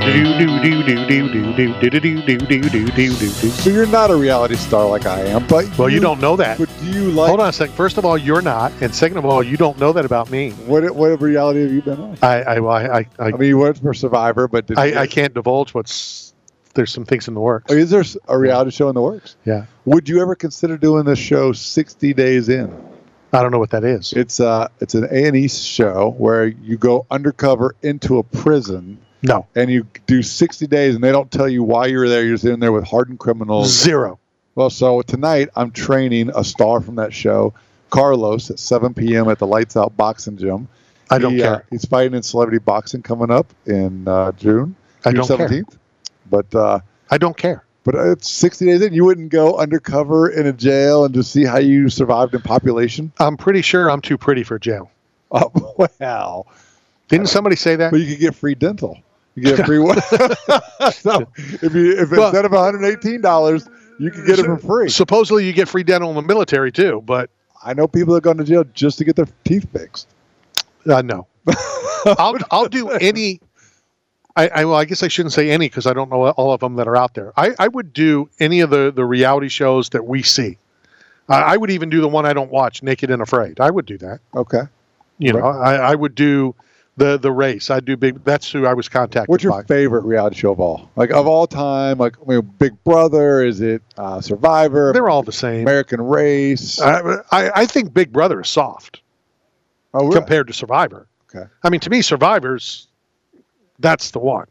So you're not a reality star like I am, but well, you, you don't know that. But do you like? Hold on a second. First of all, you're not, and second of all, you don't know that about me. What what reality have you been on? I I well, I, I, I I mean, you went for Survivor, but did I, you, I can't divulge what's. There's some things in the works. Oh, is there a reality show in the works? Yeah. Would you ever consider doing the show sixty Days In? I don't know what that is. It's uh it's an A and E show where you go undercover into a prison. No. And you do sixty days, and they don't tell you why you're there. You're just in there with hardened criminals. Zero. Well, so tonight I'm training a star from that show, Carlos, at seven p.m. at the Lights Out Boxing Gym. I don't he, care. Uh, he's fighting in celebrity boxing coming up in uh, June. I June don't seventeenth. care. But uh, I don't care. But it's sixty days in. You wouldn't go undercover in a jail and just see how you survived in population? I'm pretty sure I'm too pretty for jail. Oh, well. Didn't somebody say that? But you could get free dental. You get free one. So if you if well, instead of one hundred eighteen dollars, you can get it for free. Supposedly you get free dental in the military too, but I know people that go to jail just to get their teeth fixed. Uh, no. I'll I'll do any I, I well I guess I shouldn't say any because I don't know all of them that are out there. I, I would do any of the, the reality shows that we see. Uh, I would even do the one I don't watch, Naked and Afraid. I would do that. Okay. You right. know, I, I would do The the race. I do big. That's who I was contacted. What's your by. favorite reality show of all? Like of all time? Like I mean, Big Brother? Is it uh, Survivor? They're all the same. American Race. I, I I think Big Brother is soft. Oh, really? Compared to Survivor. Okay. I mean, to me, Survivor's that's the one.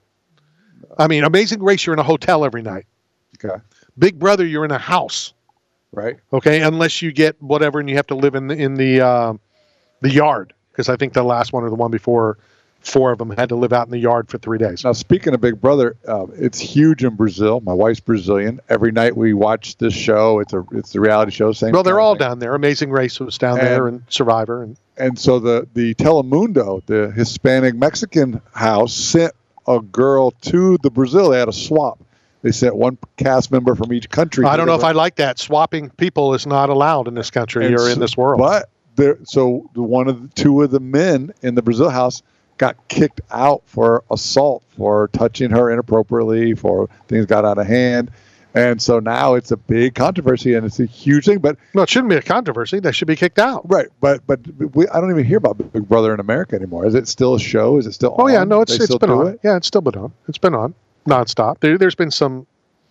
I mean, Amazing Race, you're in a hotel every night. Okay. Big Brother, you're in a house. Right. Okay, unless you get whatever and you have to live in the in the uh, the yard. Because I think the last one or the one before, four of them had to live out in the yard for three days. Now, speaking of Big Brother, uh, it's huge in Brazil. My wife's Brazilian. Every night we watch this show. It's a it's the reality show. Same. Well, they're all down there. Amazing Race was down and, there, and Survivor, and and so the the Telemundo, the Hispanic Mexican house, sent a girl to the Brazil. They had a swap. They sent one cast member from each country. I don't know if I like that. Swapping people is not allowed in this country and or so, in this world. But there, so one of the two of the men in the Brazil house got kicked out for assault, for touching her inappropriately, for things got out of hand. And so now it's a big controversy, and it's a huge thing. But no, it shouldn't be a controversy. They should be kicked out. Right. But but we, I don't even hear about Big Brother in America anymore. Is it still a show? Is it still oh, on? yeah. No, it's, they it's been on. It? Yeah, it's still been on. It's been on nonstop. There, there's been some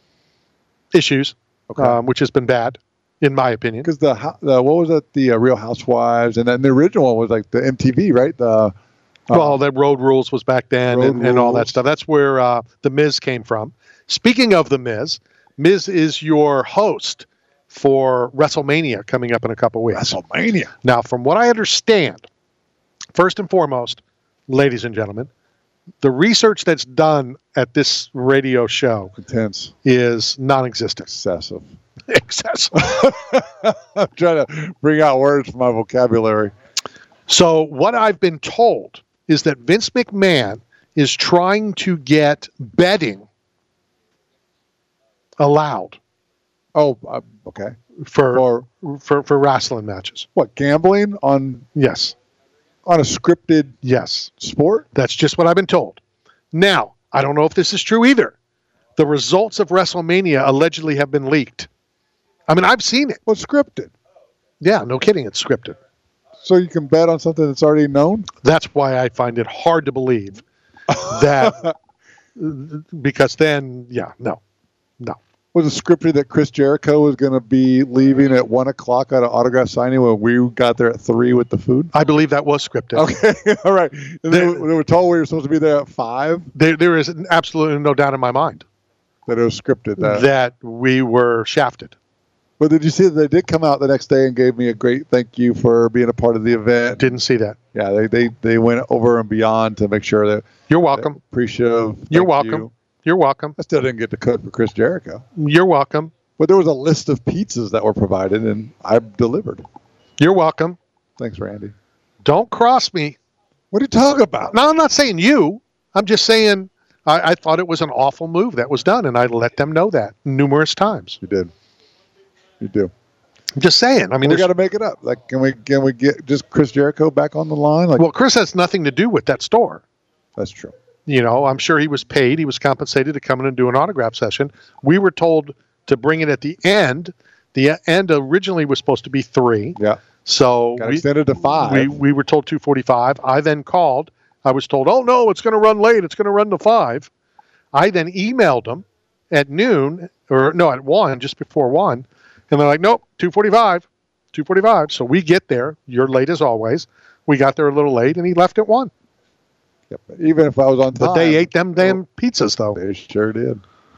issues, okay. um, which has been bad, in my opinion. Because the, the what was it? The uh, Real Housewives, and then the original one was like the M T V, right? The uh, well, the Road Rules was back then, and, and all that stuff. That's where uh, the Miz came from. Speaking of the Miz, Miz is your host for WrestleMania coming up in a couple weeks. WrestleMania. Now, from what I understand, first and foremost, ladies and gentlemen, the research that's done at this radio show Intense. is non-existent. Excessive. Excessive. I'm trying to bring out words from my vocabulary. So what I've been told is that Vince McMahon is trying to get betting allowed. Oh, uh, okay. For, for for for wrestling matches. What, gambling on? Yes. On a scripted yes sport? That's just what I've been told. Now, I don't know if this is true either. The results of WrestleMania allegedly have been leaked. I mean, I've seen it. Well, scripted. Yeah, no kidding. It's scripted. So you can bet on something that's already known? That's why I find it hard to believe that because then, yeah, no, no. Was it scripted that Chris Jericho was going to be leaving at one o'clock at an autograph signing when we got there at three with the food? I believe that was scripted. Okay, all right. And they, they were told we were supposed to be there at five? There, there is absolutely no doubt in my mind. That it was scripted. That, that we were shafted. But did you see that they did come out the next day and gave me a great thank you for being a part of the event? Didn't see that. Yeah, they they, they went over and beyond to make sure that... You're welcome. Appreciative. You're welcome. You. You're welcome. I still didn't get to cook for Chris Jericho. You're welcome. But there was a list of pizzas that were provided, and I delivered. You're welcome. Thanks, Randy. Don't cross me. What are you talking about? No, I'm not saying you. I'm just saying I, I thought it was an awful move that was done, and I let them know that numerous times. You did. You do. I'm just saying. I mean, we got to make it up. Like, can we can we get just Chris Jericho back on the line? Like, well, Chris has nothing to do with that store. That's true. You know, I'm sure he was paid. He was compensated to come in and do an autograph session. We were told to bring it at the end. The end originally was supposed to be three. Yeah. So got we, extended to five. We, we were told two forty-five. I then called. I was told, oh, no, it's going to run late. It's going to run to five. I then emailed them at noon, or no, at one, just before one. And they're like, nope, two forty-five, two forty-five. So we get there. You're late as always. We got there a little late, and he left at one. Yep. Even if I was on time. But they ate them damn pizzas, though. They sure did.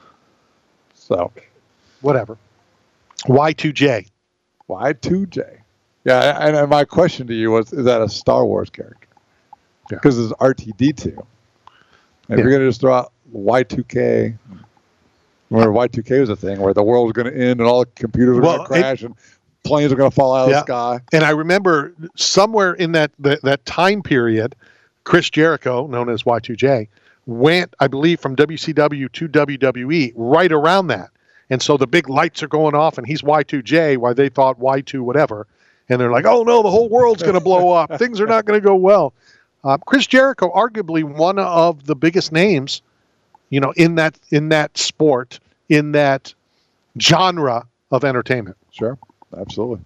So. Whatever. Y two J. Y two J. Yeah, and, and my question to you was, is that a Star Wars character? Because yeah. it's R two D two. And yeah. if you're going to just throw out Y two K, where Y two K was a thing, where the world was going to end and all the computers were well, going to crash it, and planes were going to fall out yeah. of the sky. And I remember somewhere in that, that, that time period, Chris Jericho, known as Y two J, went, I believe, from W C W to W W E right around that. And so the big lights are going off, and he's Y two J, while they thought Y two whatever. And they're like, oh, no, the whole world's going to blow up. Things are not going to go well. Uh, Chris Jericho, arguably one of the biggest names, you know, in that in that sport, in that genre of entertainment. Sure, absolutely.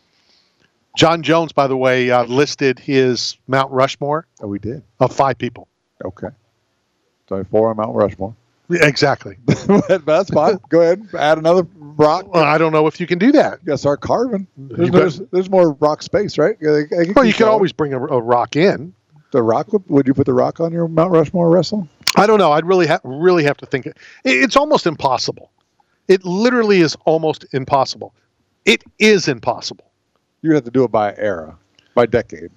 John Jones, by the way, uh, listed his Mount Rushmore. Oh, we did. Of five people. Okay. So four on Mount Rushmore. Yeah, exactly. That's fine. Go ahead. Add another rock. Well, I don't know if you can do that. You got to start carving. There's, there's, there's more rock space, right? They, they well, you can always bring a, a rock in. The rock? Would you put the rock on your Mount Rushmore wrestling? I don't know. I'd really, ha- really have to think. It. It's almost impossible. It literally is almost impossible. It is impossible. You have to do it by era, by decade.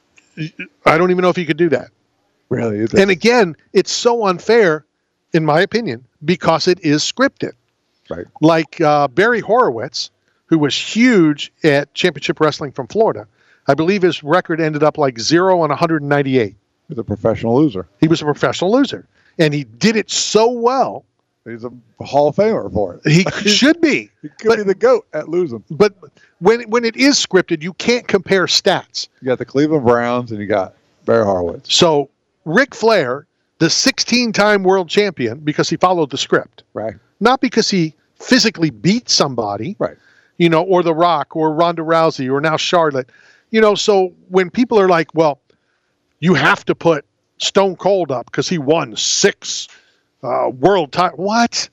I don't even know if you could do that. Really? And again, it's so unfair, in my opinion, because it is scripted. Right. Like uh, Barry Horowitz, who was huge at Championship Wrestling from Florida. I believe his record ended up like zero on one hundred ninety-eight. He was a professional loser. He was a professional loser. And he did it so well. He's a Hall of Famer for it. He should be. He could but, be the GOAT at losing. But when when it is scripted, you can't compare stats. You got the Cleveland Browns and you got Barry Horowitz. So Ric Flair, the sixteen-time world champion, because he followed the script. Right. Not because he physically beat somebody. Right. You know, or The Rock, or Ronda Rousey, or now Charlotte. You know, so when people are like, well, you have to put Stone Cold up because he won six uh, world titles. What?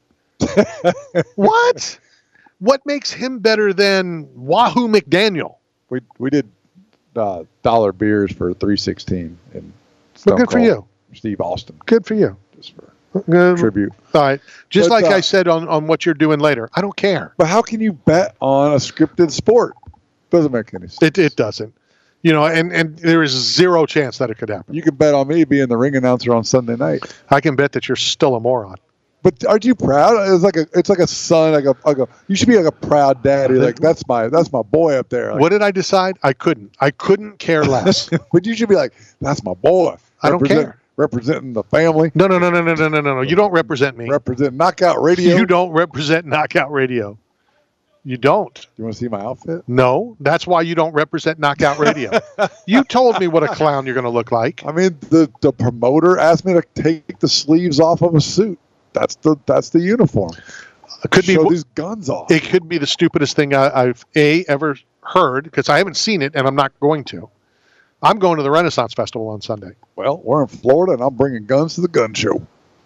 What? What makes him better than Wahoo McDaniel? We we did uh, dollar beers for three sixteen and well, good for you, Steve Austin. Good for you. Just for uh, tribute. All right. Just but, like uh, I said on, on what you're doing later. I don't care. But how can you bet on a scripted sport? Doesn't make any sense. It it doesn't. You know, and, and there is zero chance that it could happen. You can bet on me being the ring announcer on Sunday night. I can bet that you're still a moron. But aren't you proud? It's like a it's like a son. Like a, like a you should be like a proud daddy. Like that's my that's my boy up there. Like, what did I decide? I couldn't. I couldn't care less. But you should be like, that's my boy. I don't care. Representing the family. No, no, no, no, no, no, no, no, no. You don't represent me. Represent Knockout Radio. You don't represent Knockout Radio. You don't. You want to see my outfit? No, that's why you don't represent Knockout Radio. You told me what a clown you're going to look like. I mean, the, the promoter asked me to take the sleeves off of a suit. That's the that's the uniform. It could Show be these guns off. It could be the stupidest thing I, I've a ever heard because I haven't seen it and I'm not going to. I'm going to the Renaissance Festival on Sunday. Well, we're in Florida and I'm bringing guns to the gun show.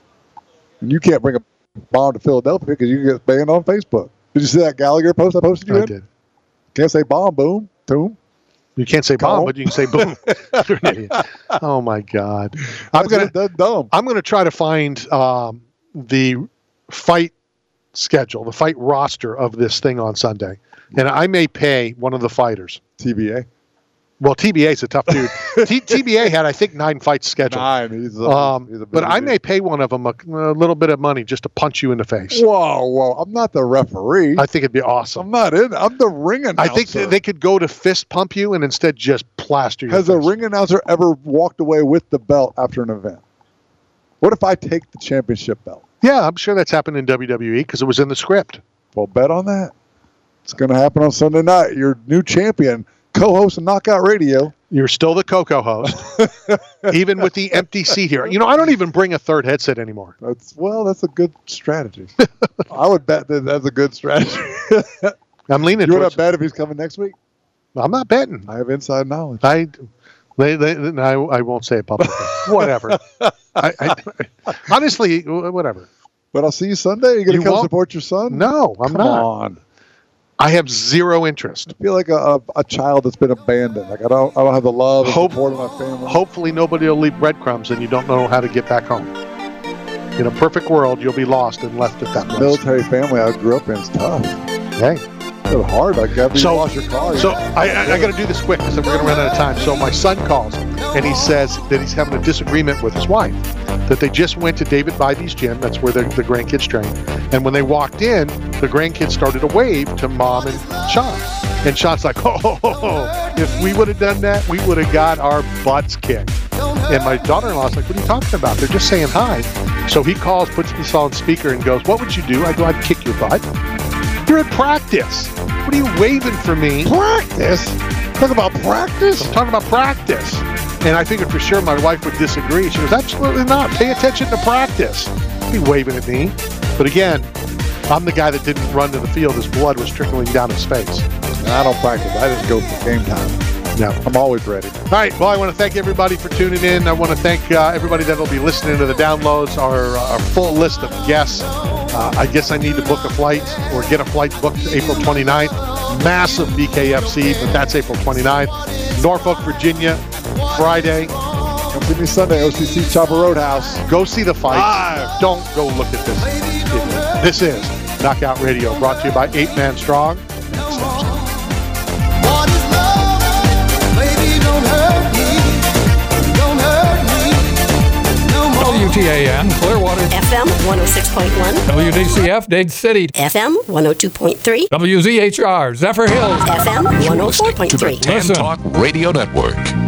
And you can't bring a bomb to Philadelphia because you get banned on Facebook. Did you see that Gallagher post I posted you I in? did. Can't say bomb, boom, boom. You can't say bomb, but you can say boom. You're an idiot. Oh my God! I'm gonna. That's dumb. I'm gonna try to find um, the fight schedule, the fight roster of this thing on Sunday, and I may pay one of the fighters. T B A. Well, T B A is a tough dude. T- TBA had, I think, nine fights scheduled. Nine. He's a, um, he's a but I dude. may pay one of them a, a little bit of money just to punch you in the face. Whoa, whoa! I'm not the referee. I think it'd be awesome. I'm not in. I'm the ring announcer. I think th- they could go to fist pump you and instead just plaster you. Has a ring announcer ever walked away with the belt after an event? What if I take the championship belt? Yeah, I'm sure that's happened in W W E because it was in the script. Well, bet on that. It's going to happen on Sunday night. Your new champion, co-host of Knockout Radio. You're still the Coco host, even with the empty seat here. You know, I don't even bring a third headset anymore. That's well, that's a good strategy. I would bet that that's a good strategy. I'm leaning. You would have bet if he's coming next week? I'm not betting. I have inside knowledge. I, they, they, I, I won't say it publicly. Whatever. I, I, honestly, whatever. But I'll see you Sunday. You going to come won't? support your son? No, I'm come not. on. I have zero interest. I feel like a, a, a child that's been abandoned. Like I don't, I don't have the love and Hope, support of my family. Hopefully, nobody will leave breadcrumbs, and you don't know how to get back home. In a perfect world, you'll be lost and left at that place. Military family I grew up in is tough. Hey, it's hard. Like after so, you lost your car. So I, I, I got to do this quick because we're going to run out of time. So my son calls and he says that he's having a disagreement with his wife. That they just went to David Bivey's gym. That's where the, the grandkids train. And when they walked in, the grandkids started to wave to Mom and Sean. And Sean's like, oh, oh, oh, oh. If we would have done that, we would have got our butts kicked. And my daughter-in-law's like, what are you talking about? They're just saying hi. So he calls, puts this on speaker and goes, what would you do? I go, I'd kick your butt. You're at practice. What are you waving for me? Practice? Talk about practice? I'm talking about practice. And I figured for sure my wife would disagree. She goes, absolutely not. Pay attention to practice. Be waving at me. But again, I'm the guy that didn't run to the field. His blood was trickling down his face. I don't practice. I just go for game time. No, I'm always ready. All right. Well, I want to thank everybody for tuning in. I want to thank uh, everybody that will be listening to the downloads, our, our full list of guests. Uh, I guess I need to book a flight or get a flight booked April twenty-ninth. Massive B K F C, but that's April twenty-ninth. Norfolk, Virginia, Friday. Come see me Sunday, O C C Chopper Roadhouse. Go see the fight. Ah. Don't go look at this. This is Knockout Radio, brought to you by Eight Man Strong. What is love? Baby, don't hurt me. Don't hurt me. No more. W T A N, Clearwater. F M one oh six point one. W D C F, Dade City. F M one oh two point three. W Z H R, Zephyr Hills. F M one oh four point three. To the Tan Talk Radio Network.